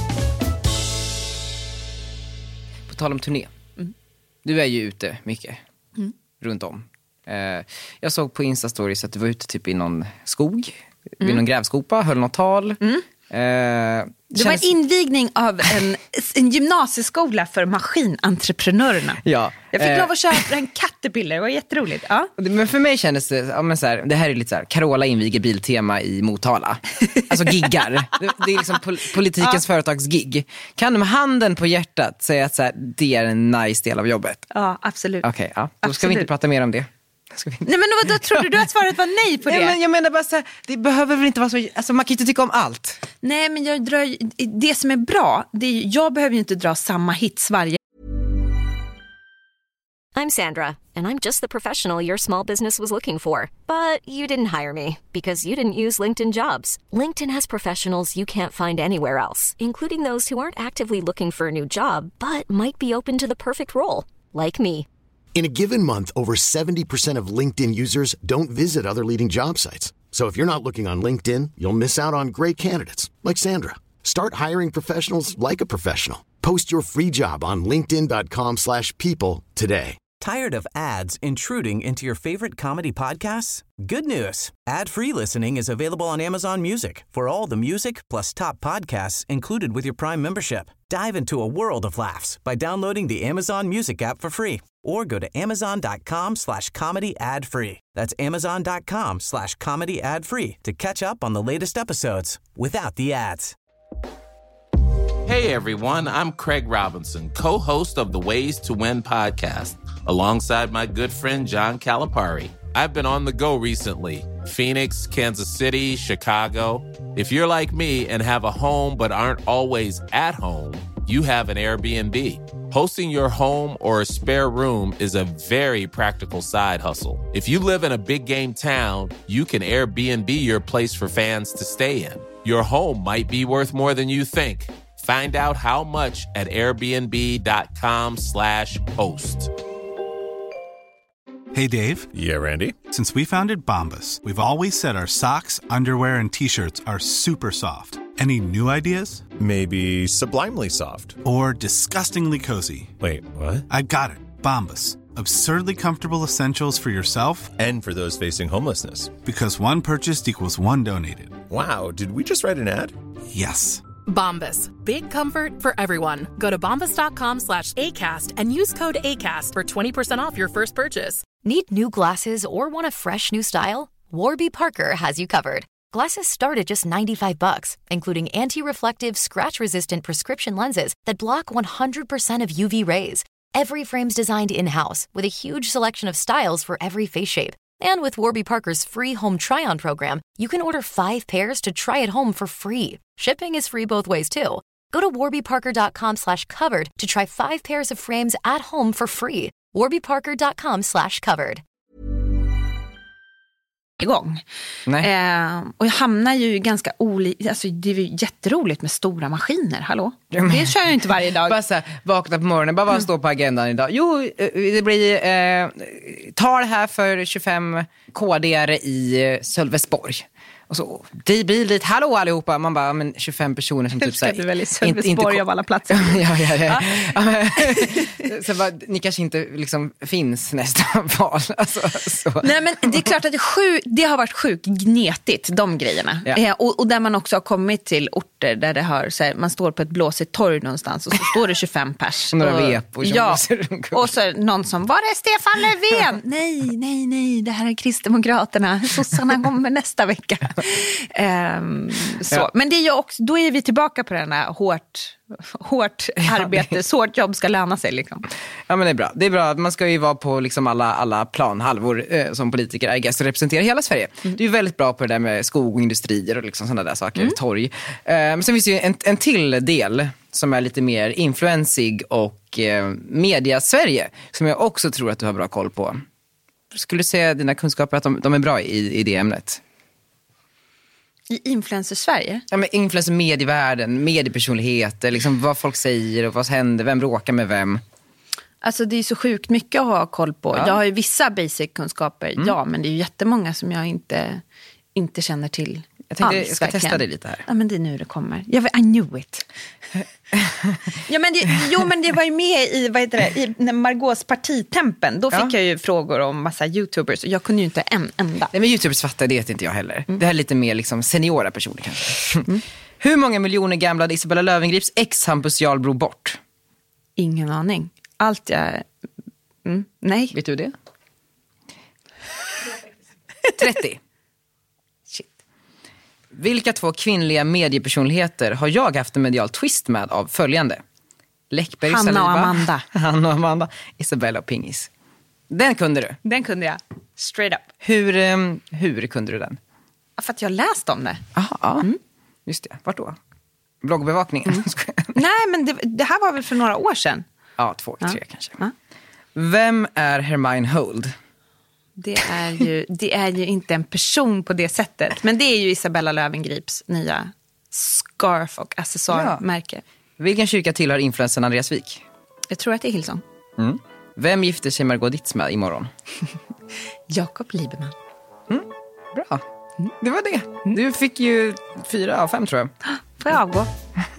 Speaker 7: På tal om turné. Mm. Du är ju ute mycket. Mm. Runt om. Eh, jag såg på Insta-stories att du var ute typ i någon skog. Mm. Vid någon grävskopa. Höll något tal. Mm. Eh,
Speaker 6: det känns... var en invigning av en, en gymnasieskola för maskinentreprenörerna.
Speaker 7: Ja.
Speaker 6: Jag fick
Speaker 7: eh...
Speaker 6: lov att köpa en Caterpillar. Det var jätteroligt. Ja.
Speaker 7: Men för mig kändes det, ja, men så här, det här är lite så här, Carola inviger Biltema i Motala. Alltså giggar. Det, det är liksom pol- politikens ja. företagsgig. Kan du med handen på hjärtat säga att så här, det är en nice del av jobbet?
Speaker 6: Ja, absolut.
Speaker 7: Okej, okay, ja. Då absolut. Ska vi inte prata mer om det.
Speaker 6: Nej, men då, då trodde du att svaret var nej på det?
Speaker 7: Nej, men jag menar bara så här, det behöver väl inte vara så, alltså man kan inte tycka om allt.
Speaker 6: Nej, men jag drar, det som är bra, det är, jag behöver ju inte dra samma hits varje.
Speaker 9: I'm Sandra, and I'm just the professional your small business was looking for. But you didn't hire me because you didn't use LinkedIn Jobs. LinkedIn has professionals you can't find anywhere else, including those who aren't actively looking for a new job, but might be open to the perfect role, like me.
Speaker 10: In a given month, over seventy percent of LinkedIn users don't visit other leading job sites. So if you're not looking on LinkedIn, you'll miss out on great candidates like Sandra. Start hiring professionals like a professional. Post your free job on linkedin dot com slash people today.
Speaker 1: Tired of ads intruding into your favorite comedy podcasts? Good news. Ad-free listening is available on Amazon Music for all the music plus top podcasts included with your Prime membership. Dive into a world of laughs by downloading the Amazon Music app for free or go to amazon dot com slash comedy ad free. That's amazon dot com slash comedy ad free to catch up on the latest episodes without the ads.
Speaker 11: Hey everyone, I'm Craig Robinson, co-host of the Ways to Win podcast, alongside my good friend John Calipari. I've been on the go recently. Phoenix, Kansas City, Chicago. If you're like me and have a home but aren't always at home, you have an Airbnb. Hosting your home or a spare room is a very practical side hustle. If you live in a big game town, you can Airbnb your place for fans to stay in. Your home might be worth more than you think. Find out how much at airbnb dot com slash host.
Speaker 4: Hey, Dave.
Speaker 3: Yeah, Randy.
Speaker 4: Since we founded Bombas, we've always said our socks, underwear, and T-shirts are super soft. Any new ideas?
Speaker 3: Maybe sublimely soft.
Speaker 4: Or disgustingly cozy.
Speaker 3: Wait, what?
Speaker 4: I got it. Bombas. Absurdly comfortable essentials for yourself
Speaker 3: and for those facing homelessness.
Speaker 4: Because one purchased equals one donated.
Speaker 3: Wow, did we just write an ad?
Speaker 4: Yes.
Speaker 5: Bombas. Big comfort for everyone. Go to bombas dot com slash ACAST and use code ACAST for twenty percent off your first purchase.
Speaker 9: Need new glasses or want a fresh new style? Warby Parker has you covered. Glasses start at just ninety-five bucks, including anti-reflective, scratch-resistant prescription lenses that block one hundred percent of U V rays. Every frame's designed in-house with a huge selection of styles for every face shape. And with Warby Parker's free home try-on program, you can order five pairs to try at home for free. Shipping is free both ways, too. Go to warby parker dot com slash covered to try five pairs of frames at home for free. warby parker dot com slash covered.
Speaker 6: Igång. Eh, och jag hamnar ju ganska olika, alltså det är ju jätteroligt med stora maskiner, hallå? Det kör jag inte varje dag.
Speaker 7: Bara så här, vakna på morgonen, bara vad står på agendan idag? Jo, det blir eh, tal här för tjugofem kodare i Sölvesborg. Och så, det blir lite, hallå allihopa, man bara, men tjugofem personer som typ
Speaker 6: säger. Ska du väl i Sölvesborg av alla platser?
Speaker 7: ja, ja, ja. ja. Så bara, ni kanske inte liksom finns nästa val. Alltså, så.
Speaker 6: Nej, men det är klart att det, sjuk, det har varit sjukt gnetigt, de grejerna. Ja. Eh, och, och där man också har kommit till orter där det har, så här, man står på ett blåsigt torg någonstans och så står det tjugofem pers.
Speaker 7: Några vep och
Speaker 6: ja, och så någon som, var är Stefan Löfven? nej, nej, nej, det här är Kristdemokraterna. Sossarna kommer nästa vecka. Um, så. Ja. Men det är ju också, då är vi tillbaka på den här hårt, hårt arbete, hårt jobb ska löna sig liksom.
Speaker 7: Ja, men det är bra. Det är bra, man ska ju vara på liksom alla, alla planhalvor eh, som politiker, I guess, och representera hela Sverige. Mm. Du är väldigt bra på det där med skog och industrier och liksom sådana där saker, mm. torg. Men um, sen finns det ju en, en till del som är lite mer influensig och eh, media-Sverige som jag också tror att du har bra koll på. Skulle du säga dina kunskaper att de, de är bra i, i det ämnet?
Speaker 6: I influencer Sverige?
Speaker 7: Ja, men influencer medievärlden, mediepersonligheter, liksom vad folk säger och vad händer, vem bråkar med vem.
Speaker 6: Alltså det är så sjukt mycket att ha koll på. Ja. Jag har ju vissa basic-kunskaper, mm. ja, men det är ju jättemånga som jag inte, inte känner till.
Speaker 7: Jag tänkte
Speaker 6: alls,
Speaker 7: jag ska
Speaker 6: verkligen.
Speaker 7: testa det lite här.
Speaker 6: Ja, men det är nu det kommer. Jag, I knew it. ja, men det, jo, men det var ju med i, vad heter det, i Margaux partitempen. Då fick ja. jag ju frågor om massa YouTubers och jag kunde ju inte en enda.
Speaker 7: Nej, men YouTubers fattar det inte jag heller. Mm. Det här är lite mer liksom seniora personer kanske. Mm. Hur många miljoner gamla Isabella Löwengrips ex Hampus Jarlbro bort?
Speaker 6: Ingen aning. Allt jag... Mm, nej.
Speaker 7: Vet du det? trettio. Vilka två kvinnliga mediepersonligheter har jag haft en medial twist med av följande? Läckberg,
Speaker 6: Hanna
Speaker 7: Saliba,
Speaker 6: och Amanda.
Speaker 7: Hanna och Amanda, Isabella och Pingis. Den kunde du?
Speaker 6: Den kunde jag. Straight up.
Speaker 7: Hur, um, hur kunde du den?
Speaker 6: För att jag läst om det.
Speaker 7: Aha, mm. Just det. Vart då? Bloggbevakningen? Mm.
Speaker 6: Nej, men det, det här var väl för några år sedan.
Speaker 7: Ja, två, tre ja. kanske.
Speaker 6: Ja.
Speaker 7: Vem är Hermione Hold?
Speaker 6: Det är, ju, det är ju inte en person på det sättet. Men det är ju Isabella Löwengrips nya scarf- och accessoarmärke. Ja.
Speaker 7: Vilken kyrka tillhör influensen Andreas Wik?
Speaker 6: Jag tror att det är Hillsong.
Speaker 7: Mm. Vem gifter sig Margot Ditz med imorgon?
Speaker 6: Jakob Lieberman.
Speaker 7: Mm. Bra. Det var det. Du fick ju fyra av fem tror jag.
Speaker 6: Får jag avgå?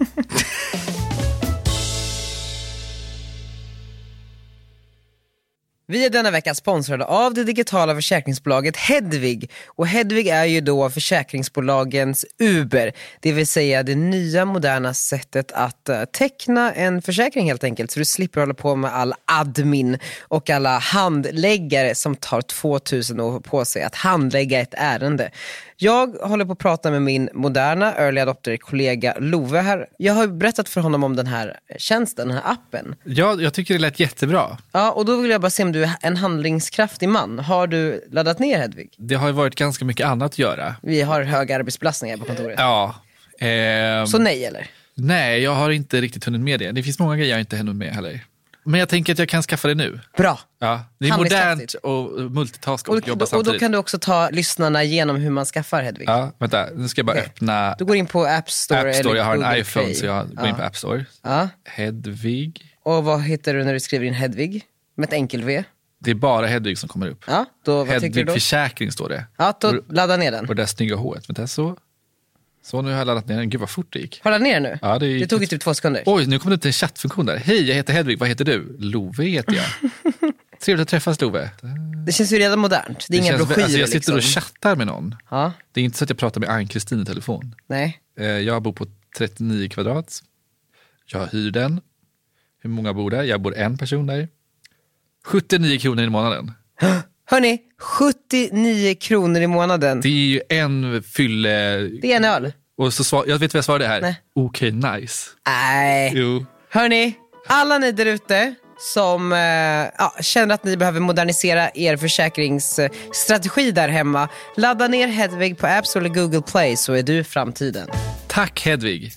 Speaker 7: Vi är denna vecka sponsrade av det digitala försäkringsbolaget Hedvig. Och Hedvig är ju då försäkringsbolagens Uber. Det vill säga det nya moderna sättet att teckna en försäkring helt enkelt. Så du slipper hålla på med all admin och alla handläggare som tar tvåtusen år på sig att handlägga ett ärende. Jag håller på att prata med min moderna early adopter-kollega Love här. Jag har berättat för honom om den här tjänsten, den här appen.
Speaker 12: Ja, jag tycker det lät jättebra.
Speaker 7: Ja, och då vill jag bara se om du är en handlingskraftig man. Har du laddat ner Hedvig?
Speaker 12: Det har ju varit ganska mycket annat att göra.
Speaker 7: Vi har höga arbetsbelastningar på kontoret.
Speaker 12: Ja. Eh,
Speaker 7: Så nej eller?
Speaker 12: Nej, jag har inte riktigt hunnit med det. Det finns många grejer jag inte hunnit med heller. Men jag tänker att jag kan skaffa det nu.
Speaker 7: Bra.
Speaker 12: Ja, det är modernt och multitaska och, och jobba
Speaker 7: och
Speaker 12: samtidigt.
Speaker 7: Och då kan du också ta lyssnarna igenom hur man skaffar Hedvig.
Speaker 12: Ja, vänta. Nu ska jag bara okay. öppna...
Speaker 7: Du går in på App Store.
Speaker 12: App Store,
Speaker 7: eller
Speaker 12: jag har
Speaker 7: Google
Speaker 12: en iPhone
Speaker 7: Play.
Speaker 12: så jag går
Speaker 7: ja.
Speaker 12: in på App Store.
Speaker 7: Ja.
Speaker 12: Hedvig.
Speaker 7: Och vad hittar du när du skriver in Hedvig? Med ett enkel V?
Speaker 12: Det är bara Hedvig som kommer upp.
Speaker 7: Ja, då, vad
Speaker 12: Hedvig
Speaker 7: du då?
Speaker 12: försäkring står det.
Speaker 7: Ja, då
Speaker 12: och,
Speaker 7: ladda ner den.
Speaker 12: Och det där snygga håret. Vänta, så... Så nu har jag laddat ner den. Gud vad fort det gick.
Speaker 7: Har du laddat ner den nu?
Speaker 12: Ja, det,
Speaker 7: det tog ju typ två sekunder.
Speaker 12: Oj, nu kommer det till en chattfunktion där. Hej, jag heter Hedvig. Vad heter du? Love heter jag. Trevligt att träffas, Love.
Speaker 7: Det känns ju redan modernt. Det är det inga broschyrer.
Speaker 12: Alltså jag sitter
Speaker 7: liksom.
Speaker 12: och chattar med någon.
Speaker 7: Ja.
Speaker 12: Det är inte så att jag pratar med Ann-Kristin i telefon.
Speaker 7: Nej.
Speaker 12: Jag bor på trettionio kvadrat. Jag hyr den. Hur många bor där? Jag bor en person där. sjuttionio kronor i månaden.
Speaker 7: Hörni, sjuttionio kronor i månaden.
Speaker 12: Det är ju en fylle...
Speaker 7: Det är en öl.
Speaker 12: Och så svar... Jag vet vad jag svarade här.
Speaker 7: Nej.
Speaker 12: Okej, okay, nice.
Speaker 7: Nej.
Speaker 12: Jo.
Speaker 7: Hörni, alla ni där ute som eh, ja, känner att ni behöver modernisera er försäkringsstrategi där hemma. Ladda ner Hedvig på App Store eller Google Play så är du framtiden.
Speaker 12: Tack Hedvig.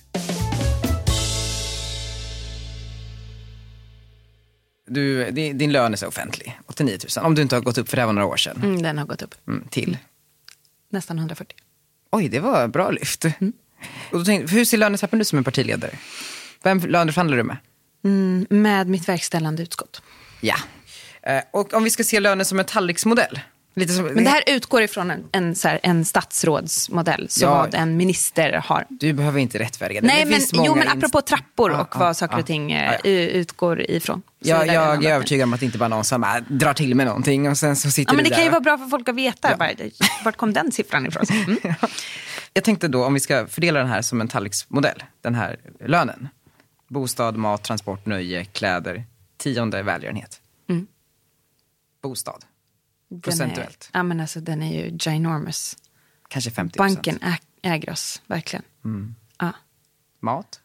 Speaker 7: Du, din, din lön är så offentlig, åttionio tusen. Om du inte har gått upp för det här var några år sedan.
Speaker 6: Mm, den har gått upp.
Speaker 7: Mm, till?
Speaker 6: Nästan hundrafyrtio.
Speaker 7: Oj, det var bra lyft. Mm. Och då tänkte, hur ser lönetrappen ut som en partiledare? Vem löneförhandlar du med?
Speaker 6: Mm, med mitt verkställande utskott.
Speaker 7: Ja. Eh, och om vi ska se lönen som en tallriksmodell. Lite som,
Speaker 6: men det här utgår ifrån en, en, så här, en statsrådsmodell. Så ja, vad en minister har.
Speaker 7: Du behöver inte rättfärdiga det.
Speaker 6: Nej,
Speaker 7: det
Speaker 6: men, jo, men apropå
Speaker 7: inst-
Speaker 6: trappor
Speaker 7: ah,
Speaker 6: och vad
Speaker 7: ah,
Speaker 6: saker och ting
Speaker 7: ah,
Speaker 6: ah, utgår ifrån.
Speaker 7: Ja, jag, jag är övertygad om att det inte bara någon som äh, drar till med någonting och sen så sitter
Speaker 6: ja, men
Speaker 7: du
Speaker 6: det
Speaker 7: där.
Speaker 6: kan ju vara bra för folk att veta. Ja. Bara, vart kom den siffran ifrån? Mm.
Speaker 7: Ja. Jag tänkte då, om vi ska fördela den här som en tallriksmodell, den här lönen. Bostad, mat, transport, nöje, kläder. Tionde välgörenhet.
Speaker 6: Mm.
Speaker 7: Bostad.
Speaker 6: Den
Speaker 7: Procentuellt.
Speaker 6: Är, ja, men alltså den är ju ginormous.
Speaker 7: Kanske femtio procent.
Speaker 6: Banken ä- äger oss, verkligen.
Speaker 7: Mm.
Speaker 6: Ja.
Speaker 7: Mat?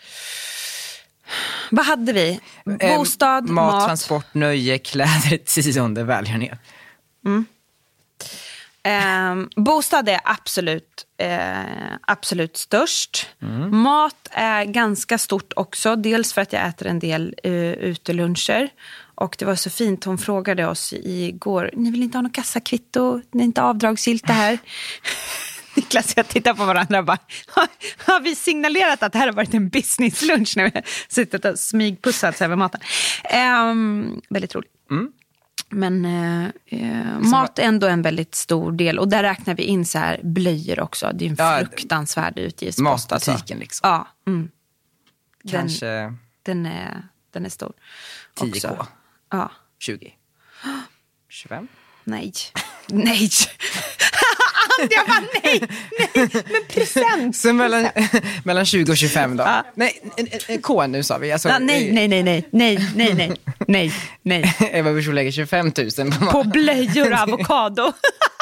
Speaker 6: Vad hade vi? Bostad,
Speaker 7: eh, mat,
Speaker 6: mat.
Speaker 7: transport, nöje, kläder, tionde välgörenhet.
Speaker 6: Mm. Eh, bostad är absolut, eh, absolut störst. Mm. Mat är ganska stort också. Dels för att jag äter en del uh, uteluncher. Och det var så fint, hon frågade oss igår, ni vill inte ha något kassakvitto? Ni är inte avdragsgillt det här? Niklas och jag tittar på varandra och bara, har, har vi signalerat att det här har varit en businesslunch när vi har suttit och smygpussats över maten? Um, väldigt roligt. Mm. Men eh, mat är ändå en väldigt stor del. Och där räknar vi in så här blöjor också. Det är en ja, fruktansvärd utgiftspost.
Speaker 7: Matbutiken liksom.
Speaker 6: Ja. Mm. Den,
Speaker 7: Kanske...
Speaker 6: Den är, den är stor.
Speaker 7: tio k.
Speaker 6: Ja.
Speaker 7: tjugo. tjugofem.
Speaker 6: Nej. Nej. Jag bara, nej, nej, men present.
Speaker 7: Så mellan, mellan tjugo och tjugofem då? Ja. Nej, en, en, K nu sa vi. Alltså,
Speaker 6: ja, nej, nej, nej, nej, nej, nej, nej, nej, nej.
Speaker 7: Eva Busch lägger tjugofem tusen på,
Speaker 6: på blöjor och avokado.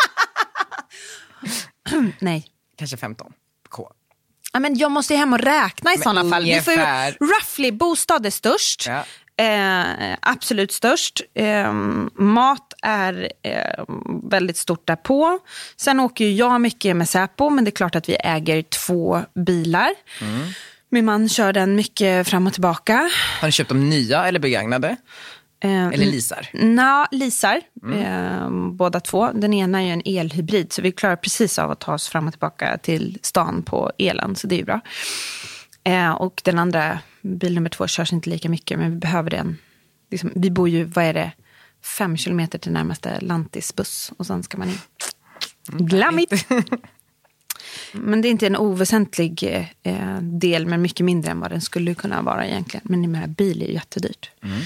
Speaker 6: Nej.
Speaker 7: Kanske femton K.
Speaker 6: Ja, men jag måste hem och räkna i men sådana fall. Vi får ju,
Speaker 7: ungefär...
Speaker 6: roughly, bostad är störst.
Speaker 7: Ja.
Speaker 6: Eh, absolut störst. Eh, mat är eh, väldigt stort därpå. Sen åker ju jag mycket med Säpo, men det är klart att vi äger två bilar. Mm. Min man kör den mycket fram och tillbaka.
Speaker 7: Har ni köpt dem nya eller begagnade? Eh, eller leasar?
Speaker 6: Ja, leasar. Mm. Eh, båda två. Den ena är ju en elhybrid, så vi klarar precis av att ta oss fram och tillbaka till stan på elen, så det är ju bra. Eh, och den andra, bil nummer två, körs inte lika mycket, men vi behöver den. Liksom, vi bor ju, vad är det, fem kilometer till närmaste lantisbuss och sen ska man in. Glammigt. Men det är inte en oväsentlig eh, del, men mycket mindre än vad den skulle kunna vara egentligen. Men numera bil är ju jättedyrt. Mm.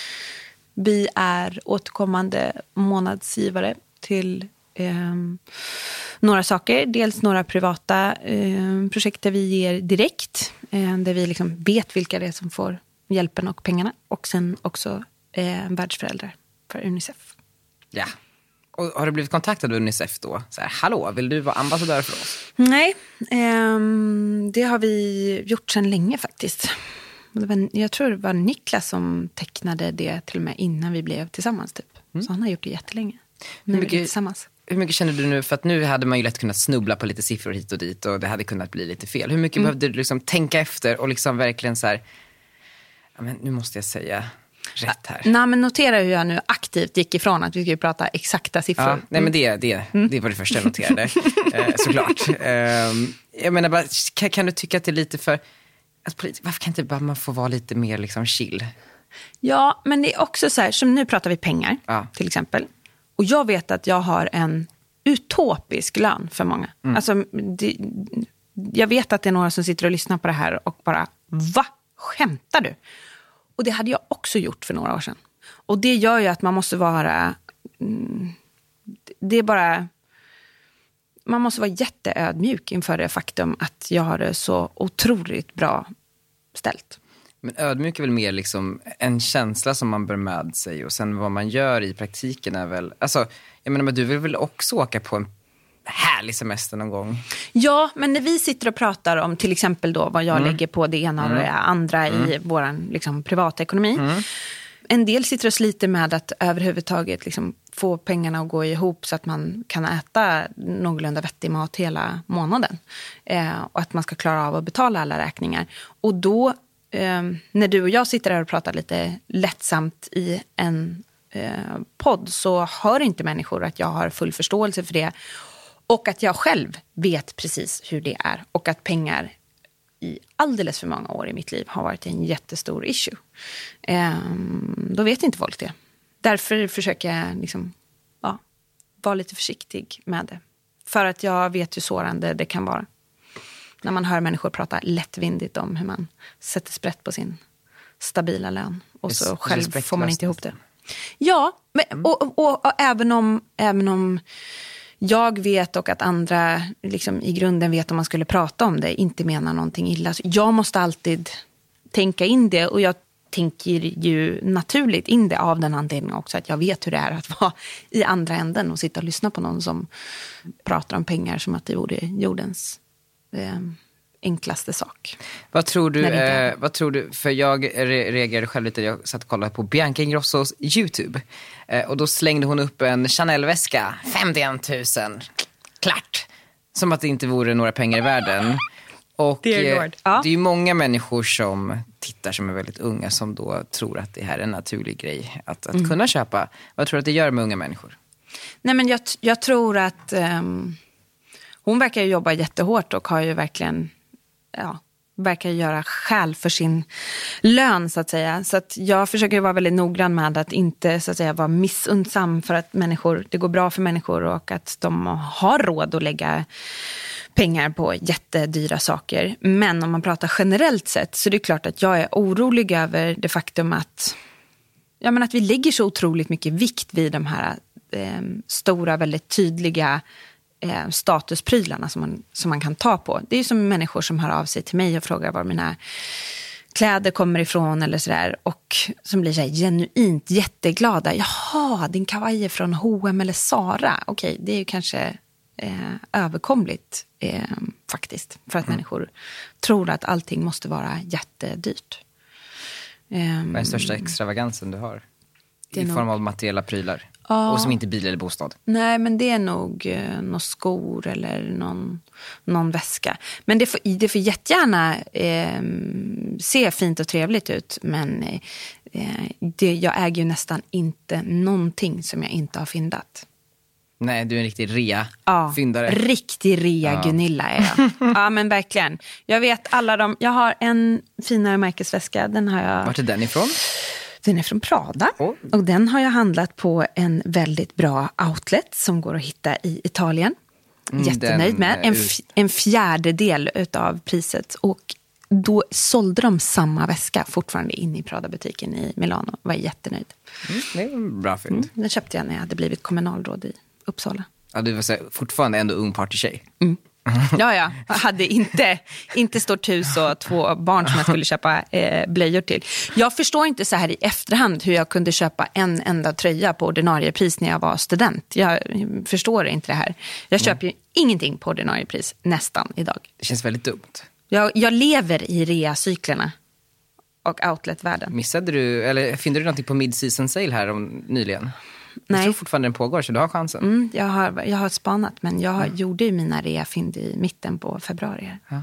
Speaker 6: Vi är återkommande månadsgivare till eh, några saker. Dels några privata eh, projekt där vi ger direkt. Eh, där vi liksom vet vilka det är som får hjälpen och pengarna. Och sen också eh, världsföräldrar för Unicef.
Speaker 7: Ja. Och har du blivit kontaktad av Unicef då? Så här, hallå, vill du vara ambassadör för oss?
Speaker 6: Nej, eh, det har vi gjort sedan länge faktiskt. Det var, jag tror det var Niklas som tecknade det till och med innan vi blev tillsammans typ. Mm. Så han har gjort det jättelänge. Nu hur mycket, är vi tillsammans.
Speaker 7: Hur mycket känner du nu? För att nu hade man ju lätt kunnat snubbla på lite siffror hit och dit och det hade kunnat bli lite fel. Hur mycket mm. behövde du liksom tänka efter och liksom verkligen så här, ja, men nu måste jag säga rätt här.
Speaker 6: Nej, men notera hur jag nu aktivt gick ifrån att vi skulle prata exakta siffror. Ja,
Speaker 7: nej, men det, det, det var det första jag noterade. eh, såklart. Eh, jag menar bara, kan, kan du tycka att det är lite för... Alltså, varför kan inte bara man få vara lite mer liksom chill?
Speaker 6: Ja, men det är också så här, som nu pratar vi pengar ja. till exempel. Och jag vet att jag har en utopisk lön för många. Mm. Alltså, det, jag vet att det är några som sitter och lyssnar på det här och bara, va? Skämtar du? Och det hade jag också gjort för några år sedan. Och det gör ju att man måste vara... Mm, det är bara... Man måste vara jätteödmjuk inför det faktum att jag har det så otroligt bra ställt.
Speaker 7: Men ödmjuk är väl mer liksom en känsla som man bär med sig. Och sen vad man gör i praktiken är väl... Alltså, jag menar, men du vill väl också åka på en härlig semester någon gång?
Speaker 6: Ja, men när vi sitter och pratar om till exempel då vad jag mm. lägger på det ena och det andra mm. i våran liksom, privatekonomi. Mm. En del sitter och sliter med att överhuvudtaget liksom, få pengarna att gå ihop så att man kan äta någorlunda vettig mat hela månaden. Eh, och att man ska klara av att betala alla räkningar. Och då, eh, när du och jag sitter här och pratar lite lättsamt i en eh, podd så hör inte människor att jag har full förståelse för det. Och att jag själv vet precis hur det är. Och att pengar i alldeles för många år i mitt liv har varit en jättestor issue. Ehm, då vet inte folk det. Därför försöker jag liksom, ja, vara lite försiktig med det. För att jag vet hur sårande det kan vara. När man hör människor prata lättvindigt om hur man sätter sprätt på sin stabila lön. Och så själv får man inte ihop det. Ja, men, och, och, och, och även om... Även om jag vet och att andra liksom, i grunden vet om man skulle prata om det, inte menar någonting illa. Så jag måste alltid tänka in det och jag tänker ju naturligt in det av den anledningen också att jag vet hur det är att vara i andra änden och sitta och lyssna på någon som pratar om pengar som att det vore jordens eh, enklaste sak.
Speaker 7: Vad tror du, eh, vad tror du, för jag re- reagerade själv lite, jag satt och kollade på Bianca Ingrossos YouTube eh, och då slängde hon upp en Chanel-väska, femtioen tusen, klart, som att det inte vore några pengar i världen. Och eh, ja. det är ju många människor som tittar som är väldigt unga som då tror att det här är en naturlig grej att, att mm. kunna köpa. Vad tror du att det gör med unga människor?
Speaker 6: Nej, men jag, jag tror att um, hon verkar ju jobba jättehårt och har ju verkligen ja, verkar göra skäl för sin lön så att säga. Så att jag försöker vara väldigt noggrann med att inte så att säga vara missundsam för att människor, det går bra för människor och att de har råd att lägga pengar på jättedyra saker. Men om man pratar generellt sett så är det klart att jag är orolig över det faktum att, ja, men att vi lägger så otroligt mycket vikt vid de här eh, stora, väldigt tydliga eh, statusprylarna som man, som man kan ta på. Det är ju som människor som hör av sig till mig och frågar var mina kläder kommer ifrån eller sådär. Och som blir så här genuint jätteglada. Jaha, din kavaj är från H och M eller Zara. Okej, det är ju kanske eh, överkomligt eh, faktiskt. För att mm. människor tror att allting måste vara jättedyrt.
Speaker 7: Vad är den största extravagansen du har? I form
Speaker 6: nog...
Speaker 7: av materiella prylar.
Speaker 6: Ja.
Speaker 7: Och som inte bil eller bostad.
Speaker 6: Nej, men det är nog eh, någon skor eller någon, någon väska. Men det får, det får jättegärna eh, se fint och trevligt ut. Men eh, det, jag äger ju nästan inte någonting som jag inte har fyndat.
Speaker 7: Nej, du är en riktig rea-fyndare.
Speaker 6: Ja, riktig rea-Gunilla är jag. Ja, men verkligen. Jag vet alla de... Jag har en finare märkesväska. Den har jag...
Speaker 7: Vart är den ifrån?
Speaker 6: Den är från Prada. Oh. Och den har jag handlat på en väldigt bra outlet som går att hitta i Italien.
Speaker 7: Mm,
Speaker 6: jättenöjd med. En, f- en fjärdedel utav priset. Och då sålde de samma väska fortfarande in i Prada-butiken i Milano. Var jättenöjd.
Speaker 7: Mm, det är en bra fynd.
Speaker 6: Mm, den köpte jag när jag hade blivit kommunalråd i Uppsala.
Speaker 7: Ja, du var så, fortfarande ändå ung partytjej.
Speaker 6: Mm. Ja, ja. Jag hade inte, inte stort hus och två barn som jag skulle köpa eh, blöjor till. Jag förstår inte så här i efterhand hur jag kunde köpa en enda tröja på ordinarie pris när jag var student. Jag förstår inte det här. Jag köper ju ingenting på ordinarie pris nästan idag.
Speaker 7: Det känns väldigt dumt.
Speaker 6: Jag, jag lever i rea-cyklerna och outletvärlden.
Speaker 7: Missade du, eller finner du någonting på mid-season sale här om, nyligen?
Speaker 6: Nej.
Speaker 7: Jag tror fortfarande den pågår, så du har chansen.
Speaker 6: Mm, jag, har, jag har spanat, men jag mm. gjorde ju mina rea-fynd i mitten på februari.
Speaker 7: Ja.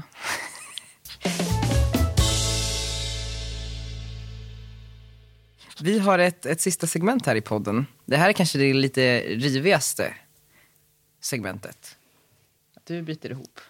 Speaker 7: Vi har ett, ett sista segment här i podden. Det här är kanske det lite rivigaste segmentet. Du byter ihop.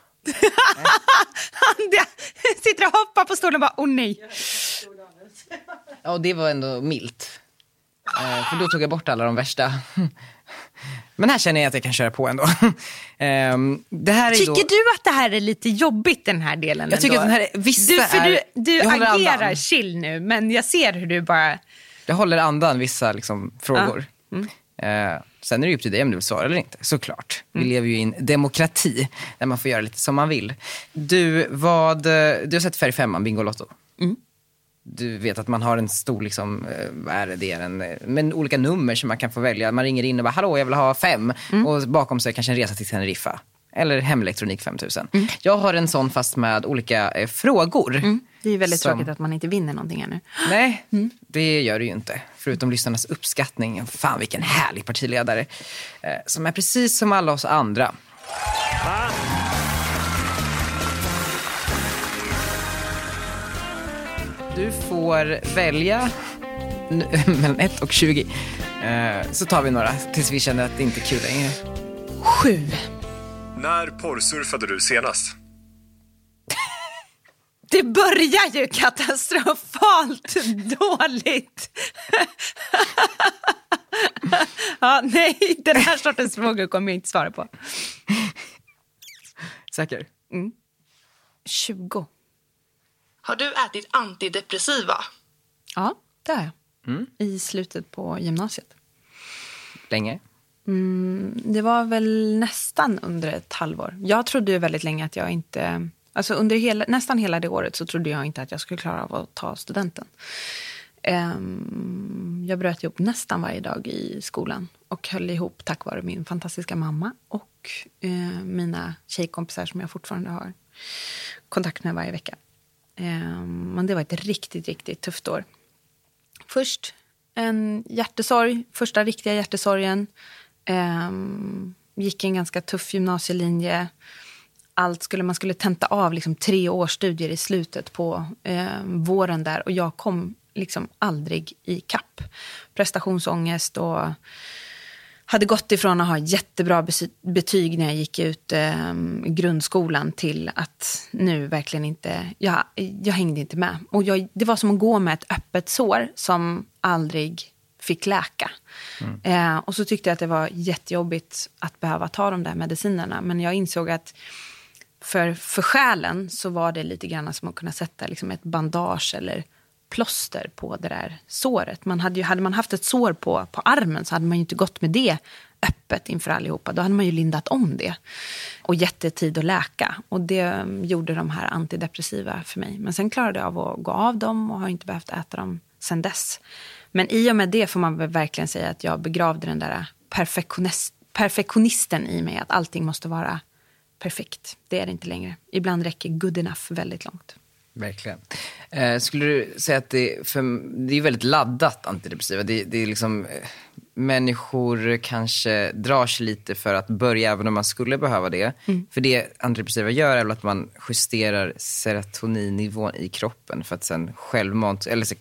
Speaker 6: Han sitter och hoppar på stolen och bara, åh nej.
Speaker 7: Ja, och det var ändå milt. Uh, för då tog jag bort alla de värsta. Men här känner jag att jag kan köra på ändå. um, det här är
Speaker 6: tycker
Speaker 7: då...
Speaker 6: du att det här är lite jobbigt, den här delen?
Speaker 7: Jag tycker
Speaker 6: ändå?
Speaker 7: att den här vissa
Speaker 6: du, för
Speaker 7: är...
Speaker 6: Du, du agerar
Speaker 7: andan.
Speaker 6: chill nu, men jag ser hur du bara...
Speaker 7: Jag håller andan vissa liksom, frågor.
Speaker 6: Ja. Mm.
Speaker 7: Uh, sen är det ju upp till dig om du vill svara eller inte, såklart. Mm. Vi lever ju i en demokrati där man får göra lite som man vill. Du, vad, du har sett Färg femman, Bingolotto. Mm. Du vet att man har en stor, liksom, vad är det, det är en, men olika nummer som man kan få välja. Man ringer in och bara, hallå, jag vill ha fem. Mm. Och bakom sig kanske en resa till Teneriffa. Eller Hemelektronik femtusen. Mm. Jag har en sån fast med olika eh, frågor. Mm.
Speaker 6: Det är väldigt
Speaker 7: som...
Speaker 6: tråkigt att man inte vinner någonting ännu.
Speaker 7: Nej, mm. det gör det ju inte. Förutom lyssnarnas uppskattning. Fan, vilken härlig partiledare. Eh, som är precis som alla oss andra. Ah. Du får välja mellan ett och tjugo. Eh, så tar vi några tills vi känner att det inte är kul längre.
Speaker 6: Sju.
Speaker 3: När porrsurfade du senast?
Speaker 6: Det börjar ju katastrofalt dåligt. Ja, nej, den här sortens frågor kommer jag inte svara på.
Speaker 7: Säker?
Speaker 6: Mm. tjugo.
Speaker 5: Har du ätit antidepressiva?
Speaker 6: Ja, det har jag.
Speaker 7: Mm.
Speaker 6: I slutet på gymnasiet.
Speaker 7: Länge?
Speaker 6: Mm, det var väl nästan under ett halvår. Jag trodde ju väldigt länge att jag inte... Alltså under hela, nästan hela det året så trodde jag inte att jag skulle klara av att ta studenten. Um, jag bröt ihop nästan varje dag i skolan. Och höll ihop tack vare min fantastiska mamma. Och uh, mina tjejkompisar som jag fortfarande har kontakt med varje vecka. Um, men det var ett riktigt, riktigt tufft år. Först en hjärtesorg. Första riktiga hjärtesorgen. Um, gick en ganska tuff gymnasielinje. Allt skulle, man skulle tenta av liksom tre års studier i slutet på eh, våren där. Och jag kom liksom aldrig i kapp. Prestationsångest och hade gått ifrån att ha jättebra betyg när jag gick ut eh, grundskolan till att nu verkligen inte, jag, jag hängde inte med. Och jag, det var som att gå med ett öppet sår som aldrig fick läka. Mm. Eh, och så tyckte jag att det var jättejobbigt att behöva ta de där medicinerna. Men jag insåg att För, för själen så var det lite grann som att kunna sätta liksom ett bandage eller plåster på det där såret. Man hade, ju, hade man haft ett sår på, på armen så hade man ju inte gått med det öppet inför allihopa. Då hade man ju lindat om det och gett det tid att läka. Och det gjorde de här antidepressiva för mig. Men sen klarade jag av att gå av dem och har inte behövt äta dem sen dess. Men i och med det får man väl verkligen säga att jag begravde den där perfektionist, perfektionisten i mig. Att allting måste vara perfekt. Det är det inte längre. Ibland räcker good enough väldigt långt.
Speaker 7: Verkligen. Eh, skulle du säga att det, för, det är väldigt laddat antidepressiva. Det, det är liksom eh, människor kanske drar sig lite för att börja även om man skulle behöva det. Mm. För det antidepressiva gör är väl att man justerar serotoninnivån i kroppen för att sen självmant, eller så,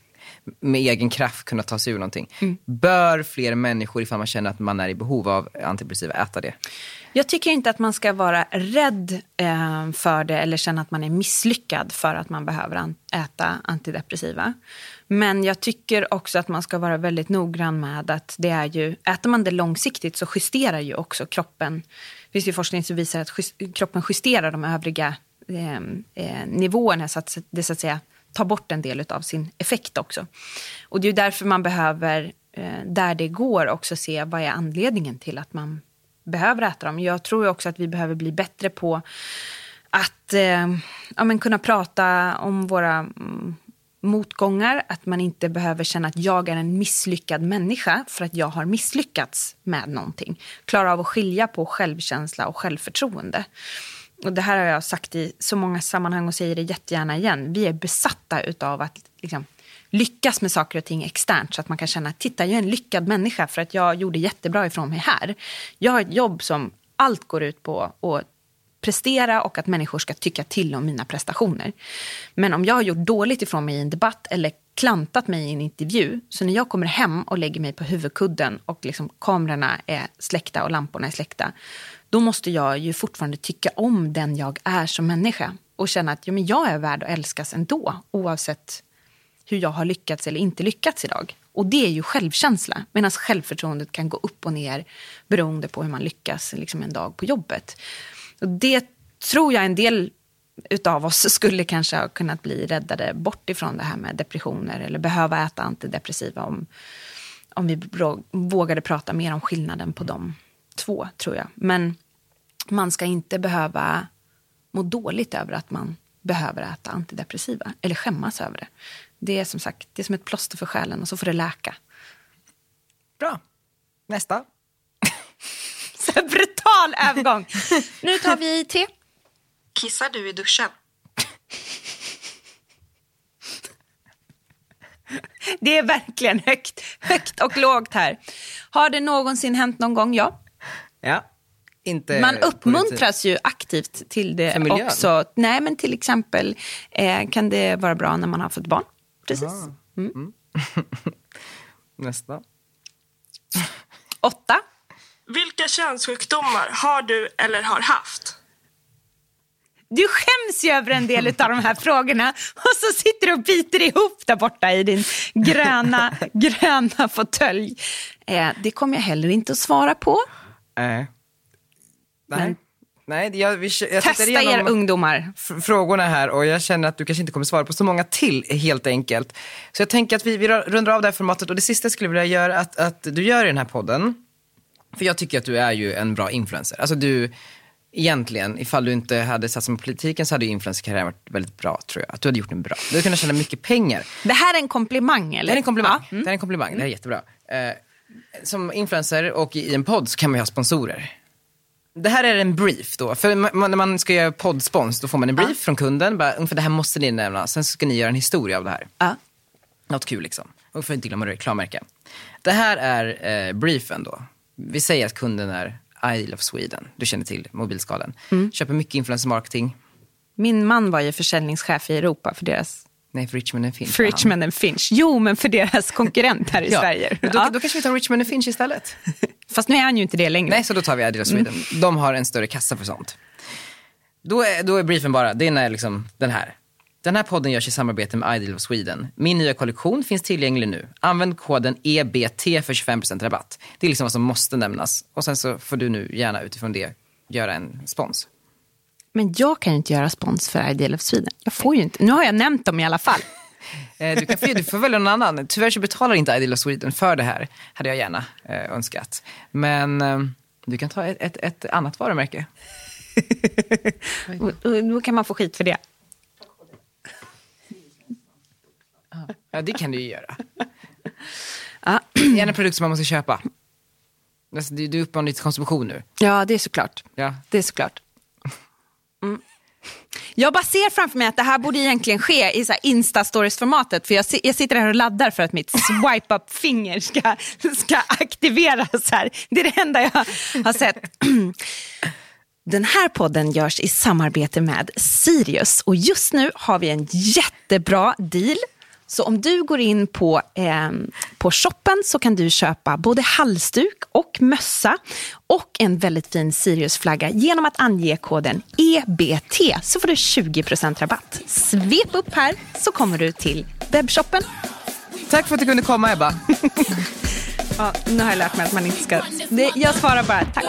Speaker 7: med egen kraft kunna ta sig ur någonting.
Speaker 6: Mm.
Speaker 7: Bör fler människor, ifall man känner att man är i behov av antidepressiva, äta det?
Speaker 6: Jag tycker inte att man ska vara rädd eh, för det eller känna att man är misslyckad för att man behöver an- äta antidepressiva. Men jag tycker också att man ska vara väldigt noggrann med att det är ju, äter man det långsiktigt så justerar ju också kroppen. Det finns ju forskning som visar att just, kroppen justerar de övriga eh, eh, nivåerna så att det så att säga tar bort en del av sin effekt också. Och det är ju därför man behöver, eh, där det går, också se vad är anledningen till att man behöver äta dem. Jag tror också att vi behöver bli bättre på att eh, ja, men kunna prata om våra mm, motgångar. Att man inte behöver känna att jag är en misslyckad människa för att jag har misslyckats med någonting. Klara av att skilja på självkänsla och självförtroende. Och det här har jag sagt i så många sammanhang och säger det jättegärna igen. Vi är besatta utav att liksom lyckas med saker och ting externt så att man kan känna, titta, jag är en lyckad människa för att jag gjorde jättebra ifrån mig här. Jag har ett jobb som allt går ut på att prestera och att människor ska tycka till om mina prestationer. Men om jag har gjort dåligt ifrån mig i en debatt eller klantat mig i en intervju, så när jag kommer hem och lägger mig på huvudkudden och liksom kamerorna är släckta och lamporna är släckta, då måste jag ju fortfarande tycka om den jag är som människa och känna att ja, men jag är värd att älskas ändå, oavsett hur jag har lyckats eller inte lyckats idag. Och det är ju självkänsla, medan självförtroendet kan gå upp och ner beroende på hur man lyckas liksom en dag på jobbet. Och det tror jag en del utav oss skulle kanske ha kunnat bli räddade bort ifrån det här med depressioner eller behöva äta antidepressiva om, om vi vågade prata mer om skillnaden på de två, tror jag. Men man ska inte behöva må dåligt över att man behöver äta antidepressiva eller skämmas över det. Det är som sagt, det är som ett plåster för själen och så får det läka.
Speaker 7: Bra. Nästa.
Speaker 6: Så brutal övergång. Nu tar vi te.
Speaker 13: Kissar du i duschen?
Speaker 6: Det är verkligen högt, högt och lågt här. Har det någonsin hänt någon gång? Ja.
Speaker 7: Ja. Inte
Speaker 6: man uppmuntras ju aktivt till det också. Nej, men till exempel eh, kan det vara bra när man har fått barn. Precis. Mm. Mm.
Speaker 7: Nästa.
Speaker 6: Åtta.
Speaker 13: Vilka könssjukdomar har du eller har haft?
Speaker 6: Du skäms ju över en del av de här frågorna och så sitter du och biter ihop där borta i din gröna, gröna fåtölj. Eh, det kommer jag heller inte att svara på.
Speaker 7: Äh. Nej. Men Nej, jag, vi, jag
Speaker 6: testa er ungdomar.
Speaker 7: F- frågorna här och jag känner att du kanske inte kommer svara på så många till helt enkelt. Så jag tänker att vi, vi rundar av det här formatet och det sista jag skulle vilja göra att, att du gör i den här podden. För jag tycker att du är ju en bra influencer. Alltså du, egentligen, ifall du inte hade satsat med politiken så hade ju influencerkarriären varit väldigt bra, tror jag. Att du hade gjort en bra. Du hade kunnat tjäna mycket pengar.
Speaker 6: Det här är en komplimang, eller?
Speaker 7: Det är en komplimang.
Speaker 6: Ja. Mm.
Speaker 7: Det är en komplimang, det här är jättebra. Eh, som influencer och i en podd så kan man ju ha sponsorer. Det här är en brief då. För man, när man ska göra poddspons då får man en brief ja. från kunden. Bara, för det här måste ni nämna. Sen ska ni göra en historia av det här.
Speaker 6: Ja.
Speaker 7: Något kul liksom. Och för inte glömma reklammärke. Det här är eh, briefen då. Vi säger att kunden är I Love Sweden. Du känner till mobilskalen. Mm. Köper mycket influencer marketing.
Speaker 6: Min man var ju försäljningschef i Europa för deras...
Speaker 7: Nej, för Richmond and Finch.
Speaker 6: För Richmond and Finch. Jo, men för deras konkurrent här i ja. Sverige.
Speaker 7: Då, ja. då kanske vi tar Richmond and Finch istället.
Speaker 6: Fast nu är han ju inte det längre.
Speaker 7: Nej, så då tar vi Adidas Sweden. Mm. De har en större kassa för sånt. Då är, då är briefen bara, det är liksom den här. Den här podden görs i samarbete med Ideal of Sweden. Min nya kollektion finns tillgänglig nu. Använd koden E B T för tjugofem procent rabatt. Det är liksom vad som måste nämnas. Och sen så får du nu gärna utifrån det göra en spons.
Speaker 6: Men jag kan ju inte göra spons för Ideal of Sweden. Jag får ju inte. Nu har jag nämnt dem i alla fall.
Speaker 7: du, kan få, du får välja någon annan. Tyvärr så betalar inte Ideal of Sweden för det här. Hade jag gärna eh, önskat. Men eh, du kan ta ett, ett, ett annat varumärke.
Speaker 6: och, och, då kan man få skit för det.
Speaker 7: Ja, det kan du ju göra.
Speaker 6: Ja.
Speaker 7: Det är en produkt som man måste köpa. Alltså, du, du är uppe på ditt konsumtion nu.
Speaker 6: Ja, det är såklart.
Speaker 7: Ja.
Speaker 6: Det är såklart. Mm. Jag bara ser framför mig att det här borde egentligen ske i så här Insta-stories-formatet. För jag, jag sitter här och laddar för att mitt swipe-up-finger ska, ska aktiveras här. Det är det enda jag har sett. Den här podden görs i samarbete med Sirius. Och just nu har vi en jättebra deal. Så om du går in på, eh, på shoppen så kan du köpa både halsduk och mössa och en väldigt fin Sirius-flagga genom att ange koden E B T, så får du tjugo procent rabatt. Svep upp här så kommer du till webbshoppen.
Speaker 7: Tack för att du kunde komma, Ebba.
Speaker 6: Ja, nu har jag lärt mig att man inte ska... Det, jag svarar bara tack.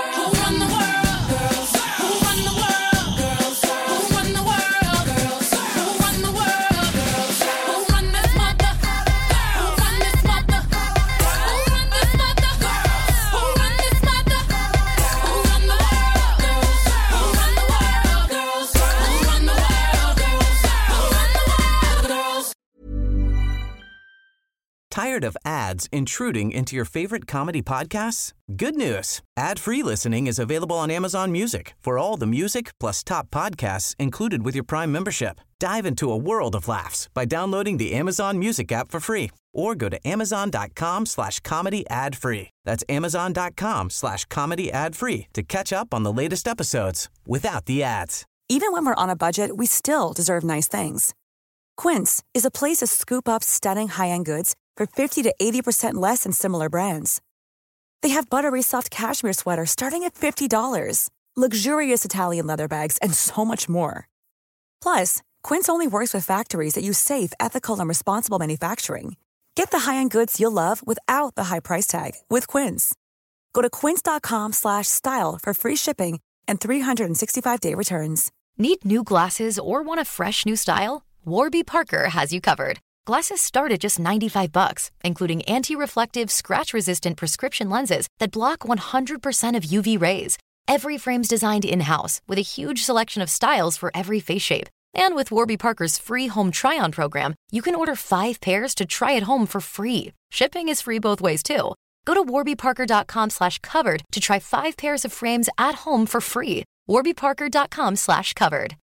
Speaker 1: Tired of ads intruding into your favorite comedy podcasts? Good news. Ad-free listening is available on Amazon Music for all the music plus top podcasts included with your Prime membership. Dive into a world of laughs by downloading the Amazon Music app for free or go to amazon.com slash comedy ad free. That's amazon.com slash comedy ad free to catch up on the latest episodes without the ads.
Speaker 14: Even when we're on a budget, we still deserve nice things. Quince is a place to scoop up stunning high-end goods for fifty to eighty percent less than similar brands. They have buttery soft cashmere sweaters starting at fifty dollars, luxurious Italian leather bags, and so much more. Plus, Quince only works with factories that use safe, ethical, and responsible manufacturing. Get the high-end goods you'll love without the high price tag with Quince. Go to quince.com slash style for free shipping and three sixty-five day returns.
Speaker 9: Need new glasses or want a fresh new style? Warby Parker has you covered. Glasses start at just ninety-five bucks, including anti-reflective, scratch-resistant prescription lenses that block one hundred percent of U V rays. Every frame's designed in-house with a huge selection of styles for every face shape. And with Warby Parker's free home try-on program, you can order five pairs to try at home for free. Shipping is free both ways, too. Go to warbyparker.com slash covered to try five pairs of frames at home for free. warbyparker.com slash covered.